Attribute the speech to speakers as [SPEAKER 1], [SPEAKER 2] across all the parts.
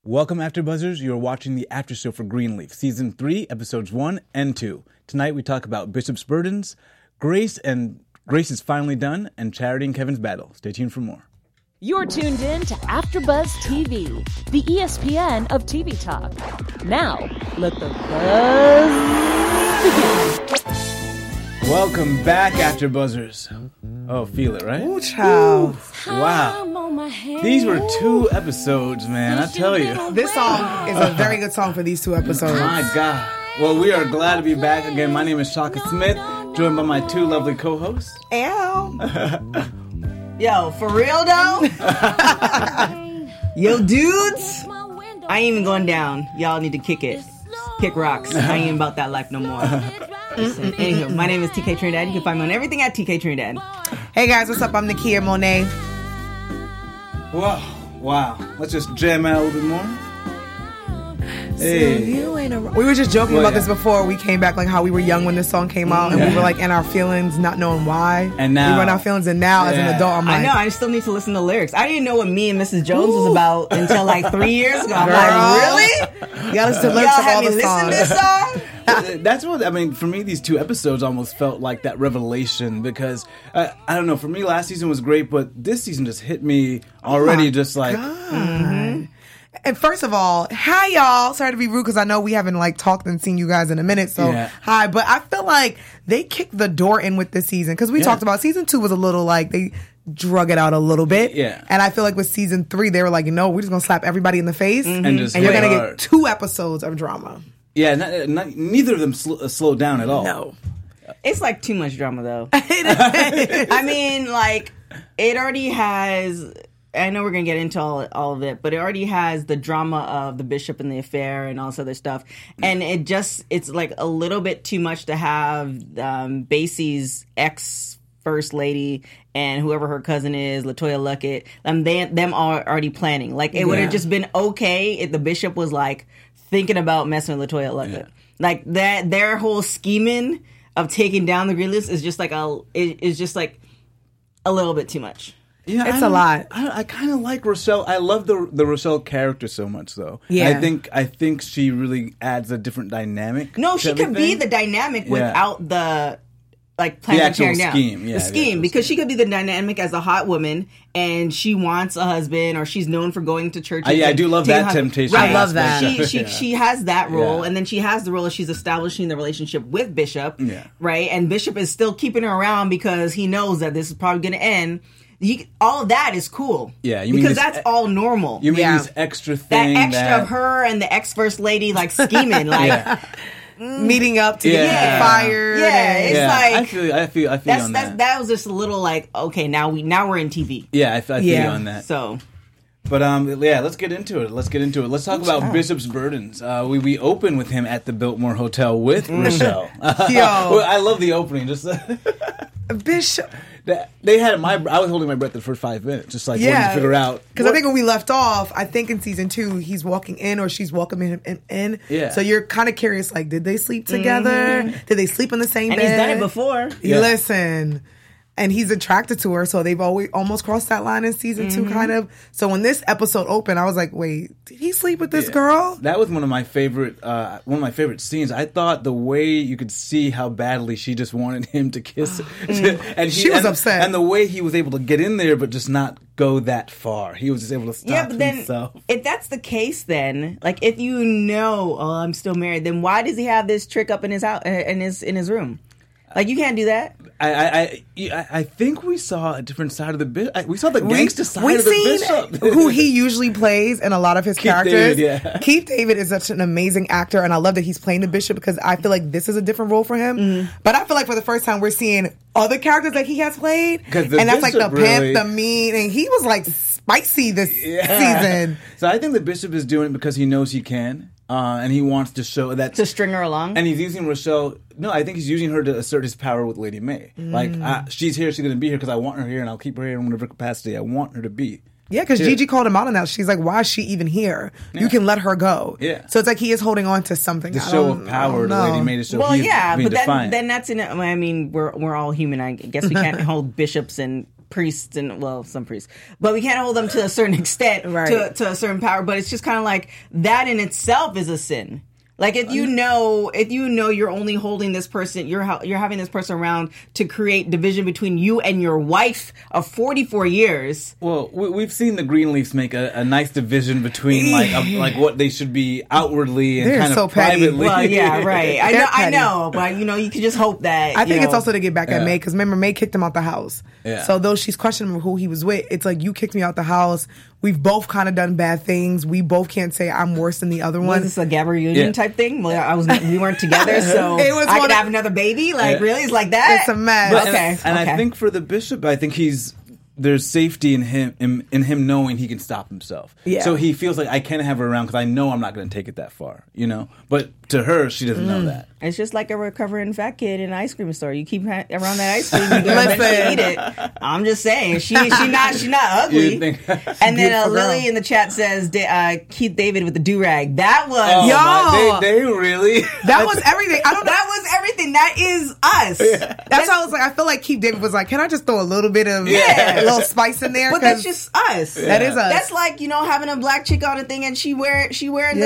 [SPEAKER 1] Welcome, After Buzzers. You are watching the After Show for Greenleaf, Season 3, Episodes 1 and 2. Tonight we talk about Bishop's burdens, Grace is finally done, and Charity and Kevin's battle. Stay tuned for more.
[SPEAKER 2] You're tuned in to AfterBuzz TV, the ESPN of TV talk. Now, let the buzz begin.
[SPEAKER 1] Welcome back, After Buzzers. Oh, feel it, right?
[SPEAKER 3] Ooh, child.
[SPEAKER 1] Wow. These were 2 episodes, man. I tell you.
[SPEAKER 3] This song is a very good song for these 2 episodes.
[SPEAKER 1] My God. Well, we are glad to be back again. My name is Shaka Smith, joined by my 2 lovely co-hosts.
[SPEAKER 3] Ow.
[SPEAKER 4] Yo, for real though? Yo, dudes, I ain't even going down. Y'all need to kick it. Kick rocks. I ain't about that life no more. Listen, anywho, my name is TK Trinidad. You can find me on everything at TK Trinidad.
[SPEAKER 3] Hey guys, what's up? I'm Nakia Monet.
[SPEAKER 1] Whoa. Wow. Let's just jam out a little bit more. Hey.
[SPEAKER 3] We were just joking about this before we came back, like how we were young when this song came out, and we were like in our feelings, not knowing why.
[SPEAKER 1] And now
[SPEAKER 3] we were in our feelings, and now as an adult, I'm like,
[SPEAKER 4] I know. I still need to listen to lyrics. I didn't know what Me and Mrs. Jones was about until like 3 years ago. I'm like, really?
[SPEAKER 3] You gotta listen to lyrics of all the
[SPEAKER 4] listen to this song?
[SPEAKER 1] That's what I mean. For me, these 2 episodes almost felt like that revelation because I don't know. For me, last season was great, but this season just hit me already. Just like,
[SPEAKER 3] And first of all, hi y'all. Sorry to be rude because I know we haven't like talked and seen you guys in a minute. So hi, but I feel like they kicked the door in with this season because we talked about season 2 was a little like they drug it out a little bit.
[SPEAKER 1] Yeah.
[SPEAKER 3] And I feel like with season 3 they were like, no, we're just gonna slap everybody in the face
[SPEAKER 1] and
[SPEAKER 3] you're gonna get 2 episodes of drama.
[SPEAKER 1] Yeah, neither of them slowed down at all.
[SPEAKER 3] No.
[SPEAKER 4] It's like too much drama though. I mean, like it already has. I know we're going to get into all of it, but it already has the drama of the bishop and the affair and all this other stuff. And it's like a little bit too much to have Basie's ex-first lady and whoever her cousin is, Latoya Luckett, them are already planning. Like, it would have just been okay if the bishop was, like, thinking about messing with Latoya Luckett. Yeah. Like, their whole scheming of taking down the Greenleafs is just like a little bit too much.
[SPEAKER 3] Yeah, it's a lot.
[SPEAKER 1] I kind of like Rochelle. I love the Rochelle character so much, though.
[SPEAKER 3] Yeah,
[SPEAKER 1] I think she really adds a different dynamic.
[SPEAKER 4] No, she could be the dynamic without the plan on tearing down the scheme, because she could be the dynamic as a hot woman and she wants a husband or she's known for going to church.
[SPEAKER 1] I do love that temptation.
[SPEAKER 3] Right. I love that.
[SPEAKER 4] She has that role, and then she has the role of she's establishing the relationship with Bishop, right? And Bishop is still keeping her around because he knows that this is probably going to end. All of that is cool.
[SPEAKER 1] Yeah,
[SPEAKER 4] because that's all normal.
[SPEAKER 1] You mean this extra thing?
[SPEAKER 4] That extra of her and the ex-first lady like scheming, like
[SPEAKER 3] meeting up to get fired.
[SPEAKER 4] Yeah, it's like
[SPEAKER 1] I feel on that.
[SPEAKER 4] That was just a little like, okay, now we're in TV.
[SPEAKER 1] Yeah, I feel you on that.
[SPEAKER 4] So,
[SPEAKER 1] but let's get into it. Let's talk about Bishop's burdens. We open with him at the Biltmore Hotel with Rochelle. I love the opening. Just
[SPEAKER 3] Bishop.
[SPEAKER 1] They had I was holding my breath the first 5 minutes, just like wanting to figure out.
[SPEAKER 3] Because I think when we left off, I think in season 2 he's walking in or she's welcoming him in.
[SPEAKER 1] Yeah.
[SPEAKER 3] So you're kind of curious, like, did they sleep together? Did they sleep in the same bed?
[SPEAKER 4] And he's done it before.
[SPEAKER 3] Yeah. Listen. And he's attracted to her, so they've always almost crossed that line in season 2, kind of. So when this episode opened, I was like, "Wait, did he sleep with this girl?"
[SPEAKER 1] That was one of my favorite scenes. I thought the way you could see how badly she just wanted him to kiss her, and
[SPEAKER 3] she was upset,
[SPEAKER 1] and the way he was able to get in there, but just not go that far. He was just able to stop himself.
[SPEAKER 4] If that's the case, then like if you know, I'm still married, then why does he have this trick up in his house, in his room? Like, you can't do that.
[SPEAKER 1] I think we saw a different side of the bishop. We saw the gangster side of the bishop.
[SPEAKER 3] Who he usually plays in a lot of his characters.
[SPEAKER 1] David,
[SPEAKER 3] Keith David is such an amazing actor, and I love that he's playing the bishop because I feel like this is a different role for him. But I feel like for the first time we're seeing other characters that he has played. And that's like the pimp, the mean, and he was like spicy this season.
[SPEAKER 1] So I think the bishop is doing it because he knows he can. And he wants to show that
[SPEAKER 4] to string her along,
[SPEAKER 1] and he's using Rochelle. No, I think he's using her to assert his power with Lady May. Like, she's here, she's going to be here because I want her here, and I'll keep her here in whatever capacity I want her to be.
[SPEAKER 3] Yeah, because Gigi called him out on that. She's like, "Why is she even here? You can let her go."
[SPEAKER 1] Yeah.
[SPEAKER 3] So it's like he is holding on to something.
[SPEAKER 1] The show of power to Lady May to show. Well,
[SPEAKER 4] yeah, but
[SPEAKER 1] then
[SPEAKER 4] that's in it. I mean, we're all human. I guess we can't hold bishops and priests and some priests, but we can't hold them to a certain extent, to a certain power. But it's just kind of like that in itself is a sin. Like if you know you're only holding this person, you're having this person around to create division between you and your wife of 44 years.
[SPEAKER 1] Well, we've seen the Greenleafs make a nice division between like what they should be outwardly and kind of privately.
[SPEAKER 4] Well, yeah, right. I know, but you can just hope that.
[SPEAKER 3] I think it's also to get back at May, because remember May kicked him out the house.
[SPEAKER 1] Yeah.
[SPEAKER 3] So though she's questioning who he was with, it's like, you kicked me out the house. We've both kind of done bad things. We both can't say I'm worse than the other one.
[SPEAKER 4] Was this a Gabrielle Union type thing? Well, we weren't together, so I could have another baby. Like really, it's like that.
[SPEAKER 3] It's a mess.
[SPEAKER 1] But, and I think for the bishop, I think there's safety in him knowing he can stop himself.
[SPEAKER 3] Yeah.
[SPEAKER 1] So he feels like I can't have her around because I know I'm not going to take it that far. But to her, she doesn't know that.
[SPEAKER 4] It's just like a recovering fat kid in an ice cream store. You keep around that ice cream, you're gonna eventually eat it. I'm just saying, she's not ugly. And then Lily in the chat says Keith David with the do rag. That was
[SPEAKER 1] they really
[SPEAKER 3] that was everything. I don't know.
[SPEAKER 4] That was everything. That is us.
[SPEAKER 3] Yeah. That's why I was like, I feel like Keith David was like, can I just throw a little bit of a little spice in there?
[SPEAKER 4] But that's just us.
[SPEAKER 3] Yeah. That is us.
[SPEAKER 4] That's like having a black chick on a thing and she wearing she wearing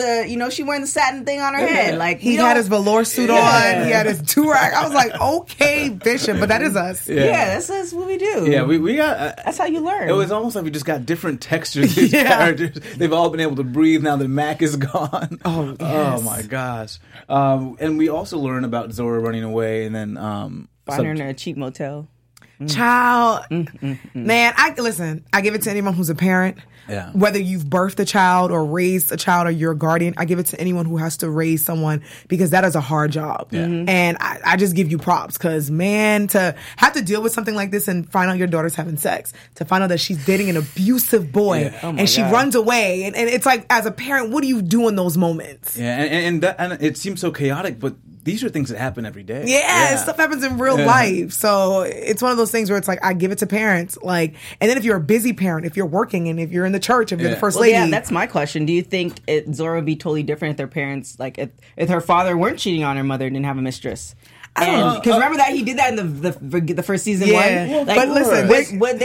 [SPEAKER 4] the satin thing on her head. Like
[SPEAKER 3] he had his velour suit on. He had his do-rag. I was like, okay, Bishop, but that is us.
[SPEAKER 4] Yeah, that's what we do.
[SPEAKER 1] Yeah, we got.
[SPEAKER 4] That's how you learn.
[SPEAKER 1] It was almost like we just got different textures. These characters, they've all been able to breathe now that Mac is gone.
[SPEAKER 3] Oh, yes.
[SPEAKER 1] Oh my gosh! And we also learn about Zora running away, and then
[SPEAKER 4] find her in a cheap motel.
[SPEAKER 3] Child, man, I give it to anyone who's a parent.
[SPEAKER 1] Yeah.
[SPEAKER 3] Whether you've birthed a child or raised a child or you're a guardian, I give it to anyone who has to raise someone, because that is a hard job.
[SPEAKER 1] Yeah.
[SPEAKER 3] And I just give you props, because man, to have to deal with something like this and find out your daughter's having sex, to find out that she's dating an abusive boy and she runs away, and it's like, as a parent, what do you do in those moments?
[SPEAKER 1] Yeah, and it seems so chaotic, but these are things that happen every day.
[SPEAKER 3] Yeah, stuff happens in real life. So it's one of those things where it's like, I give it to parents. Like, and then if you're a busy parent, if you're working and if you're in the church, if you're the first lady.
[SPEAKER 4] Yeah, that's my question. Do you think Zora would be totally different if their parents, like if her father weren't cheating on her mother and didn't have a mistress? Because remember that he did that in the first season one.
[SPEAKER 3] Well, but listen,
[SPEAKER 4] would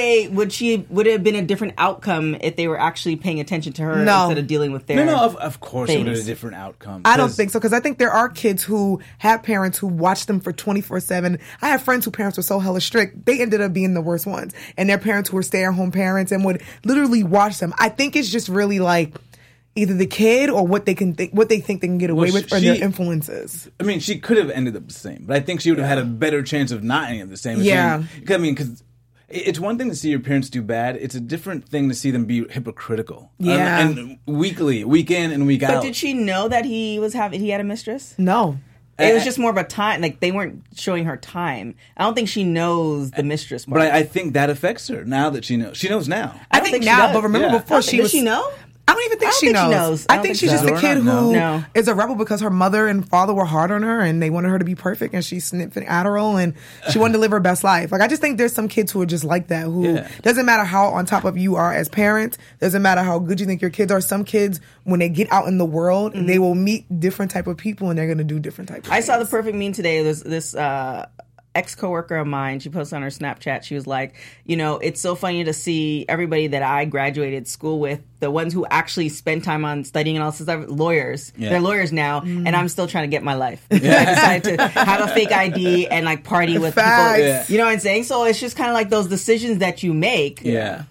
[SPEAKER 4] it have been a different outcome if they were actually paying attention to her instead of dealing with their
[SPEAKER 1] of course it would have been a different outcome.
[SPEAKER 3] I don't think so, because I think there are kids who have parents who watch them for 24/7. I have friends whose parents were so hella strict, they ended up being the worst ones, and their parents who were stay-at-home parents and would literally watch them. I think it's just really like either the kid or what they think they can get away with, or their influences.
[SPEAKER 1] I mean, she could have ended up the same, but I think she would have had a better chance of not ending up the same. Because it's one thing to see your parents do bad. It's a different thing to see them be hypocritical.
[SPEAKER 3] Yeah,
[SPEAKER 1] and week in and week out.
[SPEAKER 4] But did she know that he had a mistress?
[SPEAKER 3] No.
[SPEAKER 4] It was just more of a time, like they weren't showing her time. I don't think she knows the mistress part.
[SPEAKER 1] But I think that affects her now that she knows. She knows now.
[SPEAKER 3] I think now, but remember before she was.
[SPEAKER 4] Does she know?
[SPEAKER 3] I don't even think she knows. I think she's just a kid who is a rebel because her mother and father were hard on her and they wanted her to be perfect, and she's sniffing Adderall and she wanted to live her best life. Like, I just think there's some kids who are just like that, who doesn't matter how on top of you are as parents, doesn't matter how good you think your kids are. Some kids, when they get out in the world, they will meet different type of people and they're going to do different type of things.
[SPEAKER 4] I saw the perfect meme today. There's this ex-coworker of mine, she posted on her Snapchat, she was like, it's so funny to see everybody that I graduated school with, the ones who actually spend time on studying and all this stuff, lawyers. Yeah. They're lawyers now, and I'm still trying to get my life. I decided to have a fake ID and like party with people. Yeah. You know what I'm saying? So it's just kind of like those decisions that you make,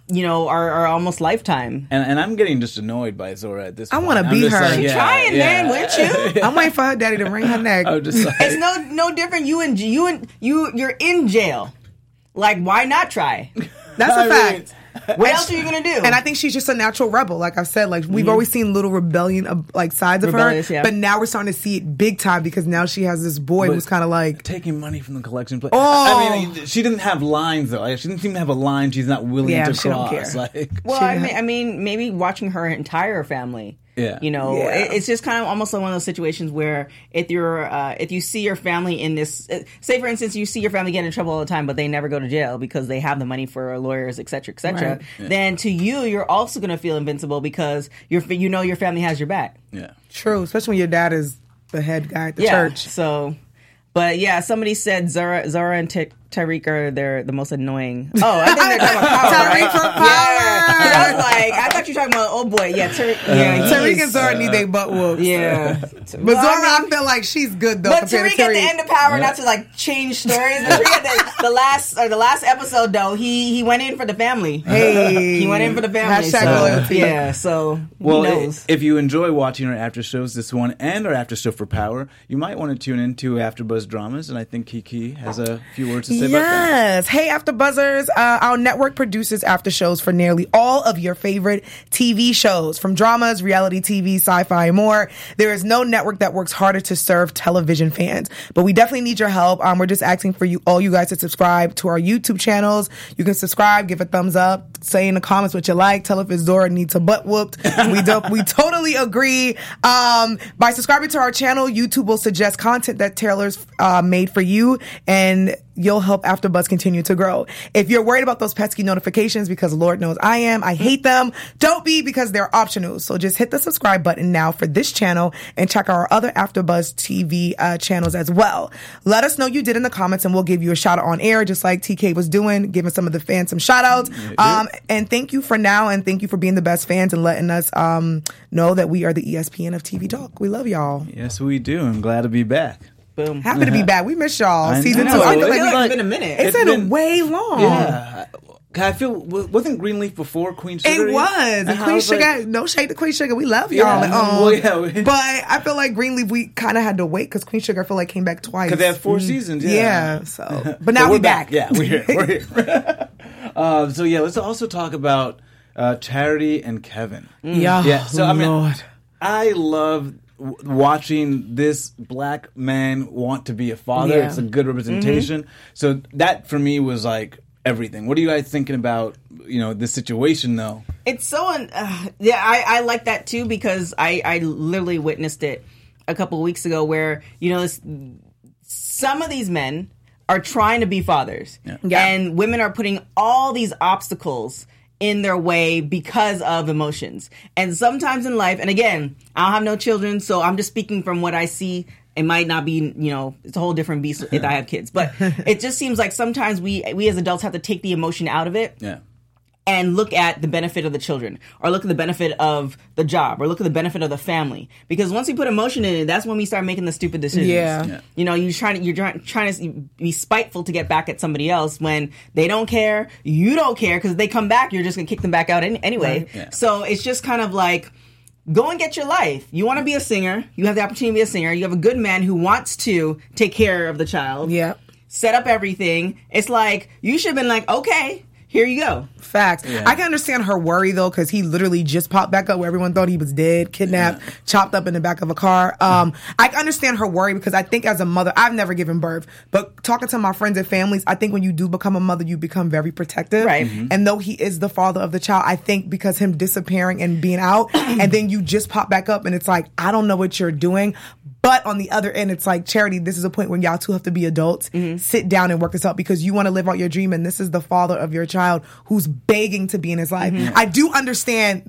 [SPEAKER 4] are almost lifetime.
[SPEAKER 1] And I'm getting just annoyed by Zora at this point.
[SPEAKER 3] I want to be her.
[SPEAKER 1] Like,
[SPEAKER 4] She's trying, man, wouldn't you?
[SPEAKER 3] I'm waiting for her daddy to wring her neck.
[SPEAKER 4] It's no different. You're in jail. Like, why not try?
[SPEAKER 3] That's a fact.
[SPEAKER 4] What else are you gonna do?
[SPEAKER 3] And I think she's just a natural rebel. Like I've said, like we've always seen little rebellion of like sides of her, but now we're starting to see it big time because now she has this boy who's kind of like
[SPEAKER 1] taking money from the collection plate. I mean, she didn't have lines though. She didn't seem to have a line she's not willing to cross.
[SPEAKER 3] Don't care.
[SPEAKER 4] I mean, maybe watching her entire family.
[SPEAKER 1] Yeah.
[SPEAKER 4] It's just kind of almost like one of those situations where if you see your family in this, say for instance, you see your family get in trouble all the time, but they never go to jail because they have the money for lawyers, et cetera,
[SPEAKER 3] right.
[SPEAKER 4] then to you're also going to feel invincible because your family has your back.
[SPEAKER 1] Yeah.
[SPEAKER 3] True, especially when your dad is the head guy at the church.
[SPEAKER 4] So, but yeah, somebody said Zara and Tyreek are the most annoying. Oh, I think they're talking about Power.
[SPEAKER 3] Tyreek from Power.
[SPEAKER 4] Yeah. I was like, I thought you were talking about old boy. Yeah,
[SPEAKER 3] Tariq and Zora need they butt whooped.
[SPEAKER 4] Yeah.
[SPEAKER 3] But Zora, I feel like she's good though.
[SPEAKER 4] But Tariq at the end of Power, not to like change stories. But Tariq at the last episode though, he went in for the family.
[SPEAKER 3] Hey,
[SPEAKER 4] he went in for the family.
[SPEAKER 3] Loyalty.
[SPEAKER 4] Yeah. So
[SPEAKER 1] well,
[SPEAKER 4] who knows?
[SPEAKER 1] If you enjoy watching our after shows, this one and our after show for Power, you might want to tune into AfterBuzz Dramas, and I think Kiki has a few words to say about that.
[SPEAKER 3] Yes. Hey, AfterBuzzers, our network produces after shows for nearly all of your favorite TV shows, from dramas, reality TV, sci-fi, and more. There is no network that works harder to serve television fans, but we definitely need your help. We're just asking for all you guys to subscribe to our YouTube channels. You can subscribe, give a thumbs up, say in the comments what you like, tell if Zora needs a butt whooped. We totally agree. By subscribing to our channel, YouTube will suggest content that Taylor's made for you, and you'll help AfterBuzz continue to grow. If you're worried about those pesky notifications, because Lord knows I am, I hate them, don't be, because they're optional. So just hit the subscribe button now for this channel and check our other AfterBuzz TV channels as well. Let us know you did in the comments, and we'll give you a shout out on air, just like TK was doing, giving some of the fans some shout outs. And thank you for now, and thank you for being the best fans and letting us know that we are the ESPN of TV talk. We love y'all.
[SPEAKER 1] Yes, we do. I'm glad to be back.
[SPEAKER 4] Boom.
[SPEAKER 3] Happy to be back. We miss y'all. Season 2.
[SPEAKER 4] I feel like it's been a minute.
[SPEAKER 3] It's been way long.
[SPEAKER 1] Yeah. I feel, wasn't Greenleaf before Queen Sugar?
[SPEAKER 3] It was. And Queen Sugar, no shade to Queen Sugar. We love y'all. But I feel like Greenleaf, we kind of had to wait because Queen Sugar, I feel like, came back twice.
[SPEAKER 1] Because they have 4 seasons.
[SPEAKER 3] Yeah. So, but now we're back.
[SPEAKER 1] Yeah, we're here. So let's also talk about Charity and Kevin.
[SPEAKER 3] Yeah.
[SPEAKER 1] So I mean, I love watching this black man want to be a father. It's a good representation. So that for me was like everything. What are you guys thinking about, this situation though? It's
[SPEAKER 4] so I like that too, because I literally witnessed it a couple of weeks ago where some of these men are trying to be fathers, and women are putting all these obstacles in their way because of emotions. And sometimes in life, and again, I don't have no children, so I'm just speaking from what I see. It might not be, it's a whole different beast if I have kids. But it just seems like sometimes we as adults have to take the emotion out of it. Yeah. And look at the benefit of the children, or look at the benefit of the job, or look at the benefit of the family. Because once we put emotion in it, that's when we start making the stupid decisions. Yeah. You're trying to be spiteful to get back at somebody else when they don't care, you don't care, because if they come back, you're just going to kick them back out anyway. Right. Yeah. So it's just kind of like, go and get your life. You want to be a singer. You have the opportunity to be a singer. You have a good man who wants to take care of the child. Yeah. Set up everything. It's like, you should have been like, okay, here you go.
[SPEAKER 3] Facts. Yeah. I can understand her worry, though, because he literally just popped back up where everyone thought he was dead, kidnapped, chopped up in the back of a car. I can understand her worry, because I think as a mother, I've never given birth, but talking to my friends and families, I think when you do become a mother, you become very protective. Right. Mm-hmm. And though he is the father of the child, I think because him disappearing and being out, and then you just pop back up, and it's like, I don't know what you're doing. But on the other end, it's like, Charity, this is a point when y'all two have to be adults. Sit down and work this out, because you want to live out your dream, and this is the father of your child who's begging to be in his life. I do understand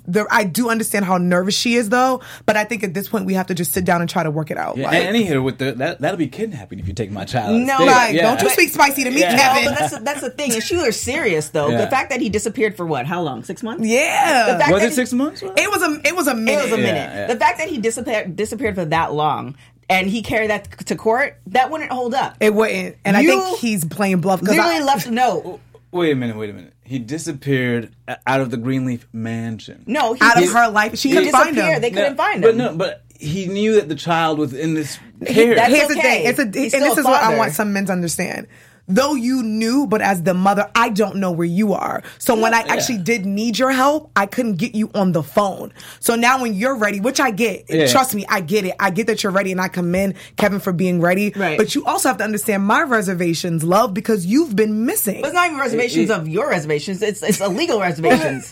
[SPEAKER 3] how nervous she is, though. But I think at this point we have to just sit down and try to work it out.
[SPEAKER 1] Yeah, and he hit her with that'll be kidnapping if you take my child.
[SPEAKER 3] No, don't you speak spicy to me, Kevin.
[SPEAKER 4] No, but that's the thing. And she was serious though. The fact that he disappeared for what? How long? 6 months?
[SPEAKER 3] Yeah.
[SPEAKER 1] Was it 6 months?
[SPEAKER 3] It was a minute.
[SPEAKER 4] It was a minute. Yeah. The fact that he disappeared for that long, and he carried that to court, that wouldn't hold up.
[SPEAKER 3] It wouldn't. And I think he's playing bluff.
[SPEAKER 4] Literally left a note.
[SPEAKER 1] Wait a minute. He disappeared out of the Greenleaf mansion.
[SPEAKER 4] No,
[SPEAKER 3] out of her life. She couldn't find him.
[SPEAKER 4] They couldn't find him.
[SPEAKER 1] But he knew that the child was in this care.
[SPEAKER 3] Here's the thing. And this is what I want some men to understand. Though you knew, but as the mother, I don't know where you are. So when I actually did need your help, I couldn't get you on the phone. So now when you're ready, which I get, trust me, I get it. I get that you're ready, and I commend Kevin for being ready. Right. But you also have to understand my reservations, love, because you've been missing.
[SPEAKER 4] But it's not even reservations of your reservations. It's illegal reservations.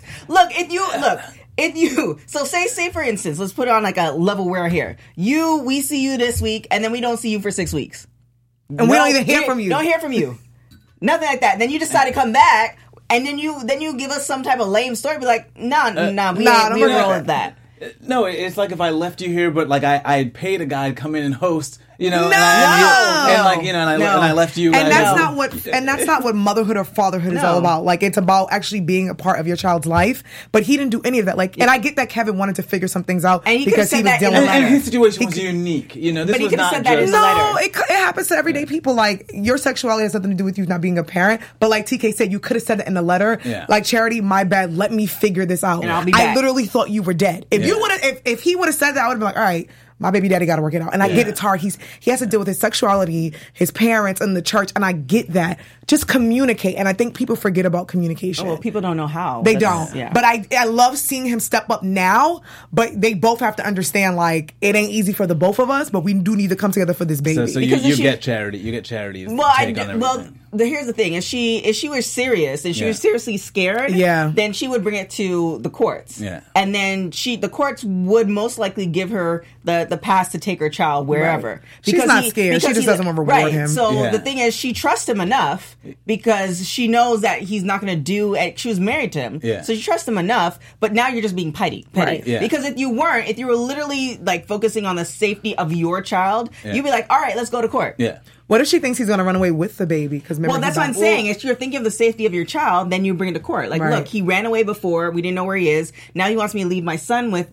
[SPEAKER 4] If you say for instance, let's put it on like a level where here. We see you this week, and then we don't see you for 6 weeks.
[SPEAKER 3] And we don't even hear from you.
[SPEAKER 4] Don't hear from you. Nothing like that. Then you decide to come back, and then you give us some type of lame story. Be like, we don't roll with that.
[SPEAKER 1] No, it's like if I left you here, but like I had paid a guy to come in and host, You know,
[SPEAKER 3] No.
[SPEAKER 1] and I left you.
[SPEAKER 3] And
[SPEAKER 1] guys.
[SPEAKER 3] that's not what motherhood or fatherhood is all about. Like, it's about actually being a part of your child's life. But he didn't do any of that. Like, and I get that Kevin wanted to figure some things out
[SPEAKER 4] and
[SPEAKER 3] because he was dealing
[SPEAKER 4] with
[SPEAKER 3] with
[SPEAKER 1] and his situation was unique. You know, this
[SPEAKER 4] but he
[SPEAKER 1] was
[SPEAKER 4] could have
[SPEAKER 1] not
[SPEAKER 4] said that in
[SPEAKER 1] just
[SPEAKER 4] the letter.
[SPEAKER 3] No, it happens to everyday people. Like, your sexuality has nothing to do with you not being a parent. But like TK said, you could have said it in the letter.
[SPEAKER 1] Yeah.
[SPEAKER 3] Like, Charity, my bad. Let me figure this out.
[SPEAKER 4] And I'll be
[SPEAKER 3] I
[SPEAKER 4] back.
[SPEAKER 3] literally thought you were dead. If you would have, if he would have said that, I would have been like, all right. My baby daddy got to work it out. And I get it's hard. He has to deal with his sexuality, his parents, and the church. And I get that. Just communicate. And I think people forget about communication.
[SPEAKER 4] Well, people don't know how.
[SPEAKER 3] They don't.
[SPEAKER 4] Yeah.
[SPEAKER 3] But I love seeing him step up now. But they both have to understand, like, it ain't easy for the both of us, but we do need to come together for this baby.
[SPEAKER 1] So you get Charity. You get Charity's take on everything.
[SPEAKER 4] Here's the thing: if she was serious and she was seriously scared, then she would bring it to the courts.
[SPEAKER 1] Yeah.
[SPEAKER 4] And then the courts would most likely give her the pass to take her child wherever.
[SPEAKER 3] Right. She's not scared. She just doesn't want to reward him.
[SPEAKER 4] So the thing is, she trusts him enough because she knows that he's not going to do. She was married to him, so she trusts him enough. But now you're just being petty.
[SPEAKER 3] Right.
[SPEAKER 1] Yeah.
[SPEAKER 4] Because if you were literally like focusing on the safety of your child, you'd be like, all right, let's go to court.
[SPEAKER 1] Yeah.
[SPEAKER 3] What if she thinks he's going to run away with the baby?
[SPEAKER 4] Well, that's what I'm saying. If you're thinking of the safety of your child, then you bring it to court. Like, look, he ran away before. We didn't know where he is. Now he wants me to leave my son with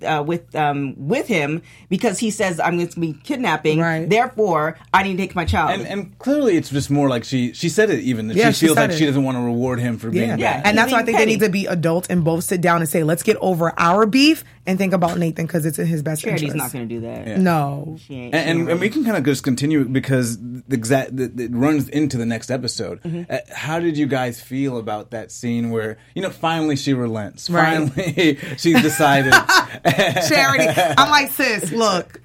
[SPEAKER 4] him because he says I'm going to be kidnapping.
[SPEAKER 3] Right.
[SPEAKER 4] Therefore, I need to take my child.
[SPEAKER 1] And clearly, it's just more like she said it even that she feels like she doesn't want to reward him for being bad.
[SPEAKER 3] And that's why I think they need to be adults and both sit down and say, let's get over our beef and think about Nathan because it's in his best interest.
[SPEAKER 4] Charity's not going to do that.
[SPEAKER 1] Yeah.
[SPEAKER 3] No.
[SPEAKER 1] And we can kind of just continue because it runs into the next episode. How did you guys feel about that scene where, finally she relents?
[SPEAKER 3] Right.
[SPEAKER 1] Finally she's decided.
[SPEAKER 3] Charity. I'm like, sis, look.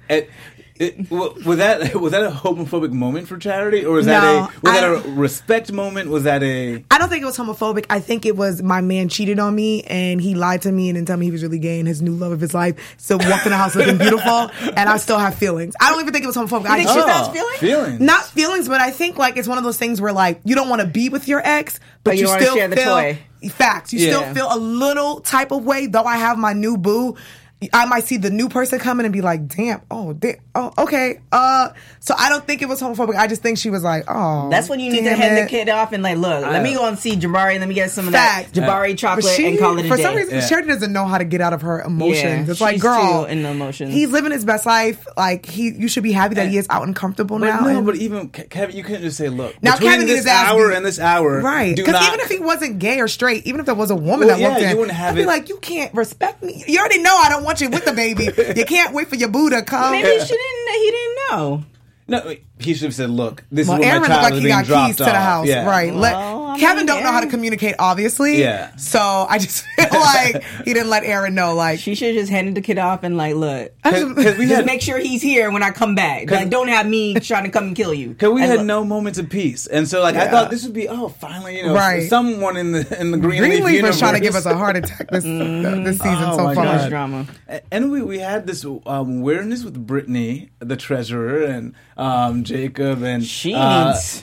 [SPEAKER 1] Was that a homophobic moment for Charity, or was that a respect moment? Was that a?
[SPEAKER 3] I don't think it was homophobic. I think it was my man cheated on me and he lied to me and didn't tell me he was really gay and his new love of his life. So walked in the house looking beautiful, and I still have feelings. I don't even think it was homophobic.
[SPEAKER 4] You think she has feelings?
[SPEAKER 1] Feelings,
[SPEAKER 3] not feelings, but I think like it's one of those things where like you don't want to be with your ex, but you
[SPEAKER 4] want
[SPEAKER 3] still
[SPEAKER 4] to share the
[SPEAKER 3] feel
[SPEAKER 4] toy.
[SPEAKER 3] Facts. You still feel a little type of way, though I have my new boo. I might see the new person coming and be like, damn, okay. So I don't think it was homophobic. I just think she was like, oh.
[SPEAKER 4] That's when you need to hand the kid off and like, look, let me go and see Jabari. Let me get some of that Jabari chocolate and call it a day.
[SPEAKER 3] For some reason, Charity doesn't know how to get out of her emotions. It's like, girl,
[SPEAKER 4] in the emotions.
[SPEAKER 3] He's living his best life. Like you should be happy that he is out and comfortable now.
[SPEAKER 1] No, but even Kevin, you couldn't just say, look,
[SPEAKER 3] now
[SPEAKER 1] between
[SPEAKER 3] Kevin
[SPEAKER 1] this hour and this hour,
[SPEAKER 3] right? Because even if he wasn't gay or straight, even if there was a woman that walked in,
[SPEAKER 1] you wouldn't have
[SPEAKER 3] I'd be like, you can't respect me. You already know I don't want you with the baby. You can't wait for your boo to come.
[SPEAKER 4] Maybe he didn't know.
[SPEAKER 1] No, he should have said, look, this is where
[SPEAKER 3] Aaron
[SPEAKER 1] my child
[SPEAKER 3] like
[SPEAKER 1] is
[SPEAKER 3] he
[SPEAKER 1] being
[SPEAKER 3] got
[SPEAKER 1] dropped
[SPEAKER 3] keys to the house.
[SPEAKER 1] Yeah.
[SPEAKER 3] Right. Kevin don't know how to communicate, obviously.
[SPEAKER 1] Yeah.
[SPEAKER 3] So I just feel like he didn't let Aaron know. Like
[SPEAKER 4] she should have just handed the kid off and like, look,
[SPEAKER 1] just
[SPEAKER 4] make sure he's here when I come back. Like, don't have me trying to come and kill you.
[SPEAKER 1] Because we had no moments of peace, and so like I thought this would be finally someone in the Greenleaf
[SPEAKER 3] universe trying to give us a heart attack this season so far.
[SPEAKER 4] Drama.
[SPEAKER 1] And we had this weirdness with Brittany, the treasurer, and Jacob, and
[SPEAKER 4] she needs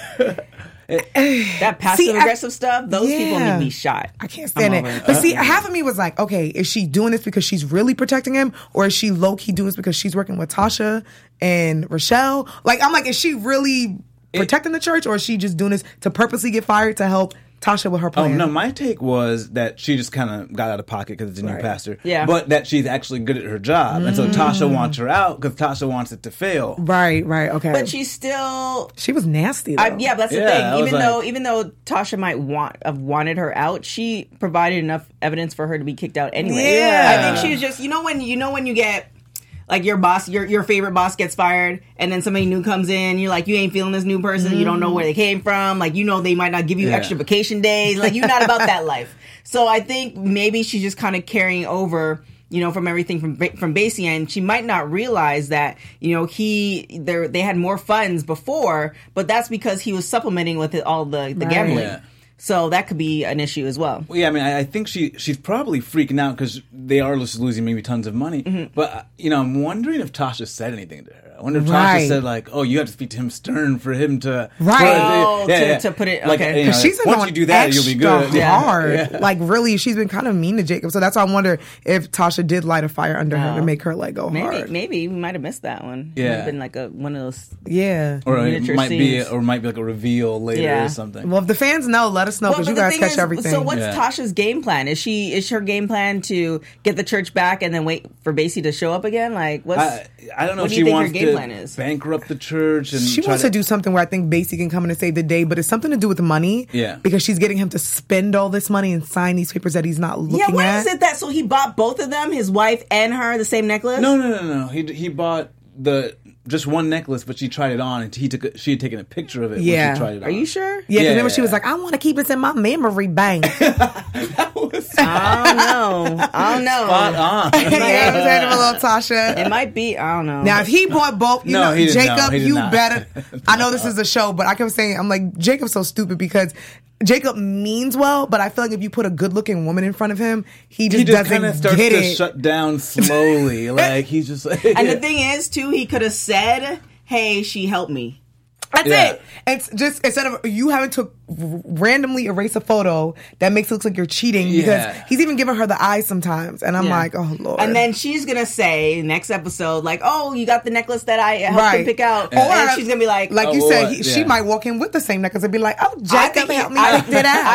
[SPEAKER 4] that passive aggressive stuff. Those people need to be shot.
[SPEAKER 3] I can't stand it. But see, half of me was like, okay, is she doing this because she's really protecting him, or is she low key doing this because she's working with Tasha and Rochelle? Like, I'm like, is she really protecting the church, or is she just doing this to purposely get fired to help Tasha with her plan?
[SPEAKER 1] Oh, no, my take was that she just kind of got out of pocket because it's a new pastor.
[SPEAKER 4] Yeah.
[SPEAKER 1] But that she's actually good at her job. And so Tasha wants her out because Tasha wants it to fail.
[SPEAKER 3] Right, okay.
[SPEAKER 4] But she's still...
[SPEAKER 3] She was nasty, though.
[SPEAKER 4] Yeah, that's the thing. Even though Tasha might have wanted her out, she provided enough evidence for her to be kicked out anyway.
[SPEAKER 1] Yeah.
[SPEAKER 4] I think she was just... when you get... Like your boss, your favorite boss gets fired, and then somebody new comes in. You're like, you ain't feeling this new person. You don't know where they came from. Like, they might not give you extra vacation days. Like, you're not about that life. So I think maybe she's just kind of carrying over, from everything from Basie, and she might not realize that, they had more funds before, but that's because he was supplementing with all the gambling. Yeah. So that could be an issue as well.
[SPEAKER 1] Yeah, I mean, I think she's probably freaking out because they are just losing maybe tons of money. But, I'm wondering if Tasha said anything to her. I wonder if Tasha said like, "Oh, you have to speak to him stern for him to
[SPEAKER 4] to put it
[SPEAKER 1] like,
[SPEAKER 4] okay."
[SPEAKER 1] Because
[SPEAKER 3] she's been
[SPEAKER 1] once you do that, you'll be good.
[SPEAKER 3] Hard, like really, she's been kind of mean to Jacob. So that's why I wonder if Tasha did light a fire under her to make her like go hard.
[SPEAKER 4] Maybe we might have missed that one.
[SPEAKER 1] Yeah,
[SPEAKER 4] it would have been like one of those.
[SPEAKER 3] Yeah,
[SPEAKER 1] or it might be like a reveal later or something.
[SPEAKER 3] Well, if the fans know, let us know because you guys catch everything.
[SPEAKER 4] So what's Tasha's game plan? Is her game plan to get the church back and then wait for Basie to show up again? Like,
[SPEAKER 1] I don't know
[SPEAKER 4] what
[SPEAKER 1] if
[SPEAKER 4] do
[SPEAKER 1] she
[SPEAKER 4] you think
[SPEAKER 1] wants
[SPEAKER 4] her game
[SPEAKER 1] to
[SPEAKER 4] plan is?
[SPEAKER 1] bankrupt the church, and
[SPEAKER 3] she wants to do something where I think Basie can come in and save the day, but it's something to do with money.
[SPEAKER 1] Yeah,
[SPEAKER 3] because she's getting him to spend all this money and sign these papers that he's not looking at.
[SPEAKER 4] Yeah, why is it that? So he bought both of them, his wife and her, the same necklace?
[SPEAKER 1] No. He bought just one necklace, but she tried it on, and she had taken a picture of it when she tried it on.
[SPEAKER 4] Are you sure?
[SPEAKER 3] Yeah, because remember she was like, I want to keep this in my memory bank.
[SPEAKER 1] That was
[SPEAKER 4] I don't know.
[SPEAKER 1] spot on.
[SPEAKER 3] Yeah, I was having a little Tasha.
[SPEAKER 4] It might be, I don't know.
[SPEAKER 3] Now, if he bought both, you know,
[SPEAKER 1] he didn't
[SPEAKER 3] Jacob,
[SPEAKER 1] know. He
[SPEAKER 3] you
[SPEAKER 1] did not.
[SPEAKER 3] better. I know this is a show, but I kept saying, I'm like, Jacob's so stupid because Jacob means well, but I feel like if you put a good-looking woman in front of him, he just doesn't
[SPEAKER 1] kind of starts
[SPEAKER 3] get
[SPEAKER 1] to
[SPEAKER 3] it.
[SPEAKER 1] shut down slowly. Like he's just like,
[SPEAKER 4] and the thing is, too, he could have said, "Hey, she helped me."
[SPEAKER 3] That's it. It's just instead of you having to randomly erase a photo that makes it look like you're cheating because he's even giving her the eyes sometimes, and I'm like, oh Lord.
[SPEAKER 4] And then she's gonna say next episode, like, "Oh, you got the necklace that I helped him pick out," and she's gonna be like
[SPEAKER 3] you said, she might walk in with the same necklace and be like, "Oh, Jacob helped me pick it out."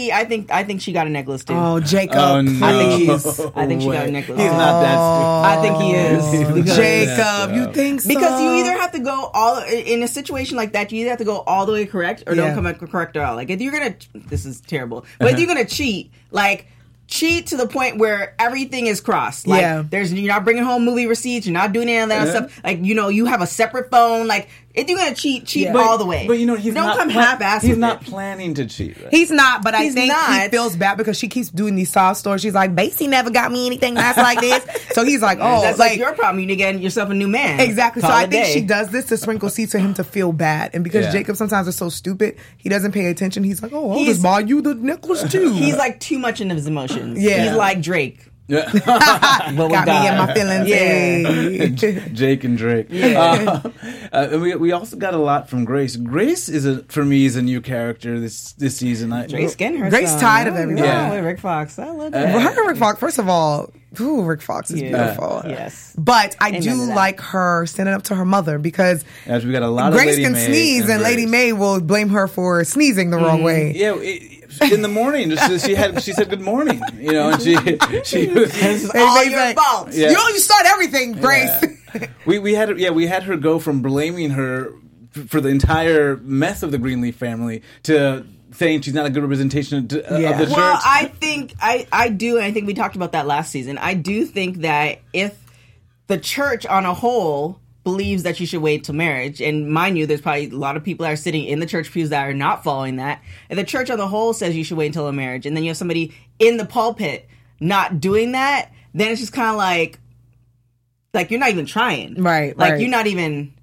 [SPEAKER 4] I think she got a necklace too.
[SPEAKER 3] Oh, Jacob.
[SPEAKER 1] Oh, no.
[SPEAKER 4] I think she got a necklace.
[SPEAKER 1] He's not that
[SPEAKER 4] I think he is.
[SPEAKER 3] Jacob, you think so?
[SPEAKER 4] Because you either have to go all in a situation like that. You either have to go all the way correct or don't come back correct at all. Like if you're gonna, this is terrible, but if you're gonna cheat, like cheat to the point where everything is crossed. Like you're not bringing home movie receipts. You're not doing any of that stuff. Like you have a separate phone. Like if you're gonna cheat all the way.
[SPEAKER 1] But he's
[SPEAKER 4] don't
[SPEAKER 1] not
[SPEAKER 4] come half-assed.
[SPEAKER 1] He's not planning to cheat. Right?
[SPEAKER 3] He's not, but I think he feels bad because she keeps doing these sob stories. She's like, Basie never got me anything nice like this. So he's like, oh,
[SPEAKER 4] that's like your problem. You need to get yourself a new man.
[SPEAKER 3] Exactly. So I think she does this to sprinkle seeds for him to feel bad. And because Jacob sometimes is so stupid, he doesn't pay attention. He's like, oh, I'll just buy you the necklace too.
[SPEAKER 4] He's like too much into his emotions.
[SPEAKER 3] Yeah.
[SPEAKER 4] He's like Drake.
[SPEAKER 3] Yeah. Got me in my feelings.
[SPEAKER 1] Yeah. Jake and Drake. Yeah. We also got a lot from Grace. Grace for me is a new character this season.
[SPEAKER 4] Grace getting her.
[SPEAKER 3] Grace tired of everything.
[SPEAKER 4] Yeah. Rick Fox. I love that.
[SPEAKER 3] Her Rick Fox. First of all, Rick Fox is beautiful.
[SPEAKER 4] Yes.
[SPEAKER 3] But I do like her standing up to her mother because
[SPEAKER 1] as we got a lot
[SPEAKER 3] Grace
[SPEAKER 1] of Lady
[SPEAKER 3] can
[SPEAKER 1] May
[SPEAKER 3] sneeze and Lady May will blame her for sneezing the wrong way.
[SPEAKER 1] Yeah. In the morning, she said good morning, and she was
[SPEAKER 4] all your fault.
[SPEAKER 3] Yeah. You start everything, Grace.
[SPEAKER 1] Yeah. we had her go from blaming her for the entire mess of the Greenleaf family to saying she's not a good representation of the church.
[SPEAKER 4] Well, I think I do, and I think we talked about that last season. I do think that if the church on a whole believes that you should wait till marriage, and mind you, there's probably a lot of people that are sitting in the church pews that are not following that. If the church on the whole says you should wait until a marriage, and then you have somebody in the pulpit not doing that, then it's just kind of like you're not even trying,
[SPEAKER 3] right?
[SPEAKER 4] You're not even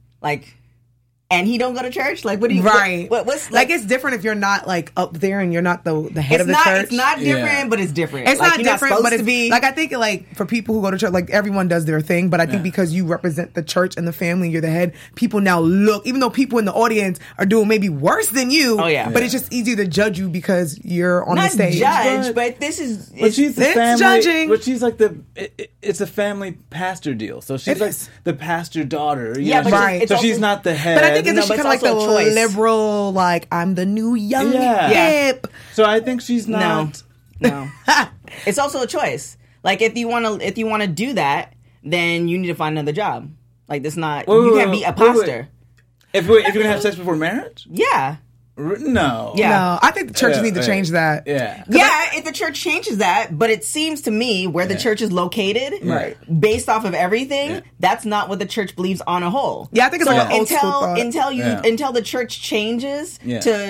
[SPEAKER 4] and he don't go to church. Like, what do you?
[SPEAKER 3] Right.
[SPEAKER 4] What's
[SPEAKER 3] it's different if you're not up there and you're not the head of the church.
[SPEAKER 4] It's not different, but it's different.
[SPEAKER 3] It's not different, but it's
[SPEAKER 4] be
[SPEAKER 3] I think for people who go to church, everyone does their thing. But I think because you represent the church and the family, you're the head. People now look, even though people in the audience are doing maybe worse than you.
[SPEAKER 4] Oh yeah.
[SPEAKER 3] But it's just easier to judge you because you're on the stage.
[SPEAKER 4] Not judge, but this is.
[SPEAKER 1] But she's the family.
[SPEAKER 3] Judging.
[SPEAKER 1] But she's like it's a family pastor deal. So she's like the pastor daughter.
[SPEAKER 4] Yeah, but
[SPEAKER 3] right.
[SPEAKER 1] So she's not the head.
[SPEAKER 3] But I think it's kind of like the
[SPEAKER 4] choice.
[SPEAKER 3] liberal, I'm the new young hip.
[SPEAKER 1] So I think she's not.
[SPEAKER 4] No. It's also a choice. If you want to do that, then you need to find another job. You can't be a pastor.
[SPEAKER 1] If you're gonna have sex before marriage,
[SPEAKER 4] yeah.
[SPEAKER 1] No.
[SPEAKER 3] Yeah. No, I think the churches need to change that.
[SPEAKER 1] Yeah.
[SPEAKER 4] Yeah, if the church changes that, but it seems to me where the church is located, based off of everything, that's not what the church believes on a whole.
[SPEAKER 3] Yeah, I think it's an old school thought.
[SPEAKER 4] Until the church changes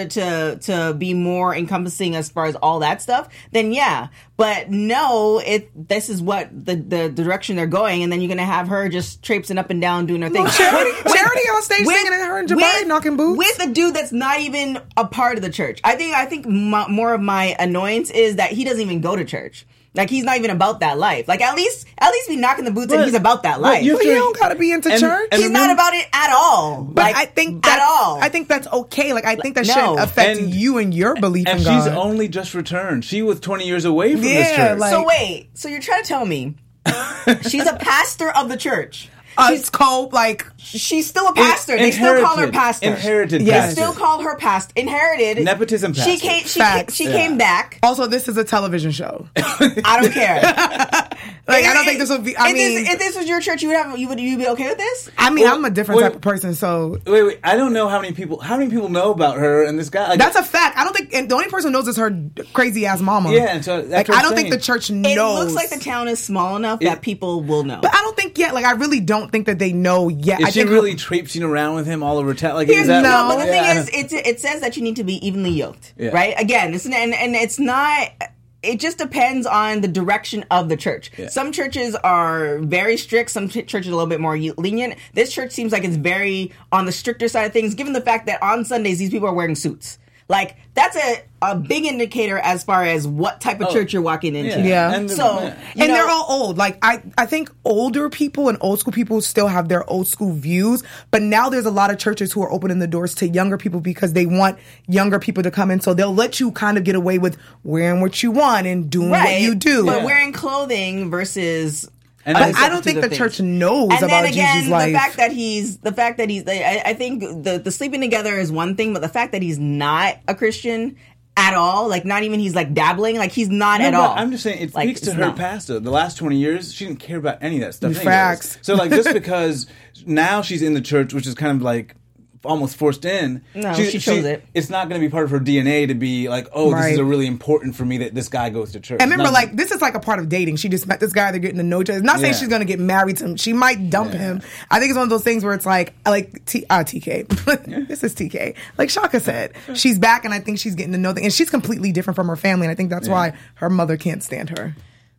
[SPEAKER 4] to be more encompassing as far as all that stuff, then yeah. But no, this is what the direction they're going, and then you're gonna have her just traipsing up and down doing her thing.
[SPEAKER 3] Charity on stage singing and her and Jabari knocking boots
[SPEAKER 4] with a dude that's not even a part of the church. I think more of my annoyance is that he doesn't even go to church. Like, he's not even about that life. Like, at least be knocking the boots and he's about that life.
[SPEAKER 3] But you don't gotta be into church.
[SPEAKER 4] He's not about it at all.
[SPEAKER 3] But
[SPEAKER 4] like,
[SPEAKER 3] I think that's okay. Like, I think that shouldn't affect you and your belief in God.
[SPEAKER 1] And she's only just returned. She was 20 years away from this church.
[SPEAKER 4] So wait, so you're trying to tell me she's a pastor of the church?
[SPEAKER 3] It's called, like...
[SPEAKER 4] She's still a pastor. They still call her pastor.
[SPEAKER 1] Inherited
[SPEAKER 4] pastor.
[SPEAKER 1] They
[SPEAKER 4] still call her pastor. Inherited.
[SPEAKER 1] Nepotism pastor.
[SPEAKER 4] She came back.
[SPEAKER 3] Also, this is a television show.
[SPEAKER 4] I don't care.
[SPEAKER 3] I don't think this would be...
[SPEAKER 4] if this was your church, you'd be okay with this?
[SPEAKER 3] I mean, I'm a different type of person, so...
[SPEAKER 1] Wait. I don't know how many people know about her and this guy. Like,
[SPEAKER 3] that's a fact. I don't think... And the only person who knows is her crazy-ass mama.
[SPEAKER 1] Yeah, and so that's
[SPEAKER 3] I don't think the church knows.
[SPEAKER 4] It looks like the town is small enough that people will know.
[SPEAKER 3] But I don't think yet. Like, I really don't think that they know yet.
[SPEAKER 1] Is she really traipsing around with him all over town? Like,
[SPEAKER 3] is that
[SPEAKER 4] no, but the thing is, it says that you need to be evenly yoked, right? Again, and it's not. It just depends on the direction of the church. Yeah. Some churches are very strict. Some churches are a little bit more lenient. This church seems like it's very on the stricter side of things, given the fact that on Sundays these people are wearing suits. Like, that's a big indicator as far as what type of church you're walking into.
[SPEAKER 3] Yeah.
[SPEAKER 4] And
[SPEAKER 3] they're all old. Like, I think older people and old school people still have their old school views, but now there's a lot of churches who are opening the doors to younger people because they want younger people to come in, so they'll let you kind of get away with wearing what you want and doing what you do.
[SPEAKER 4] But wearing clothing versus...
[SPEAKER 3] But I don't think the church knows about Gigi's life.
[SPEAKER 4] The fact that he's, I think the sleeping together is one thing, but the fact that he's not a Christian at all, like not even he's like dabbling, like he's not at all.
[SPEAKER 1] I'm just saying it speaks to her pastor. The last 20 years, she didn't care about any of that stuff.
[SPEAKER 3] Facts.
[SPEAKER 1] So like just because now she's in the church, which is kind of like almost forced in.
[SPEAKER 4] No, she chose it.
[SPEAKER 1] It's not going to be part of her DNA to be like, this is a really important for me that this guy goes to church.
[SPEAKER 3] And remember, like, this is like a part of dating. She just met this guy, they're getting to know each other. Not saying she's going to get married to him. She might dump him. I think it's one of those things where it's like TK. This is TK. Like Shaka said, she's back and I think she's getting to know them. And she's completely different from her family. And I think that's why her mother can't stand her.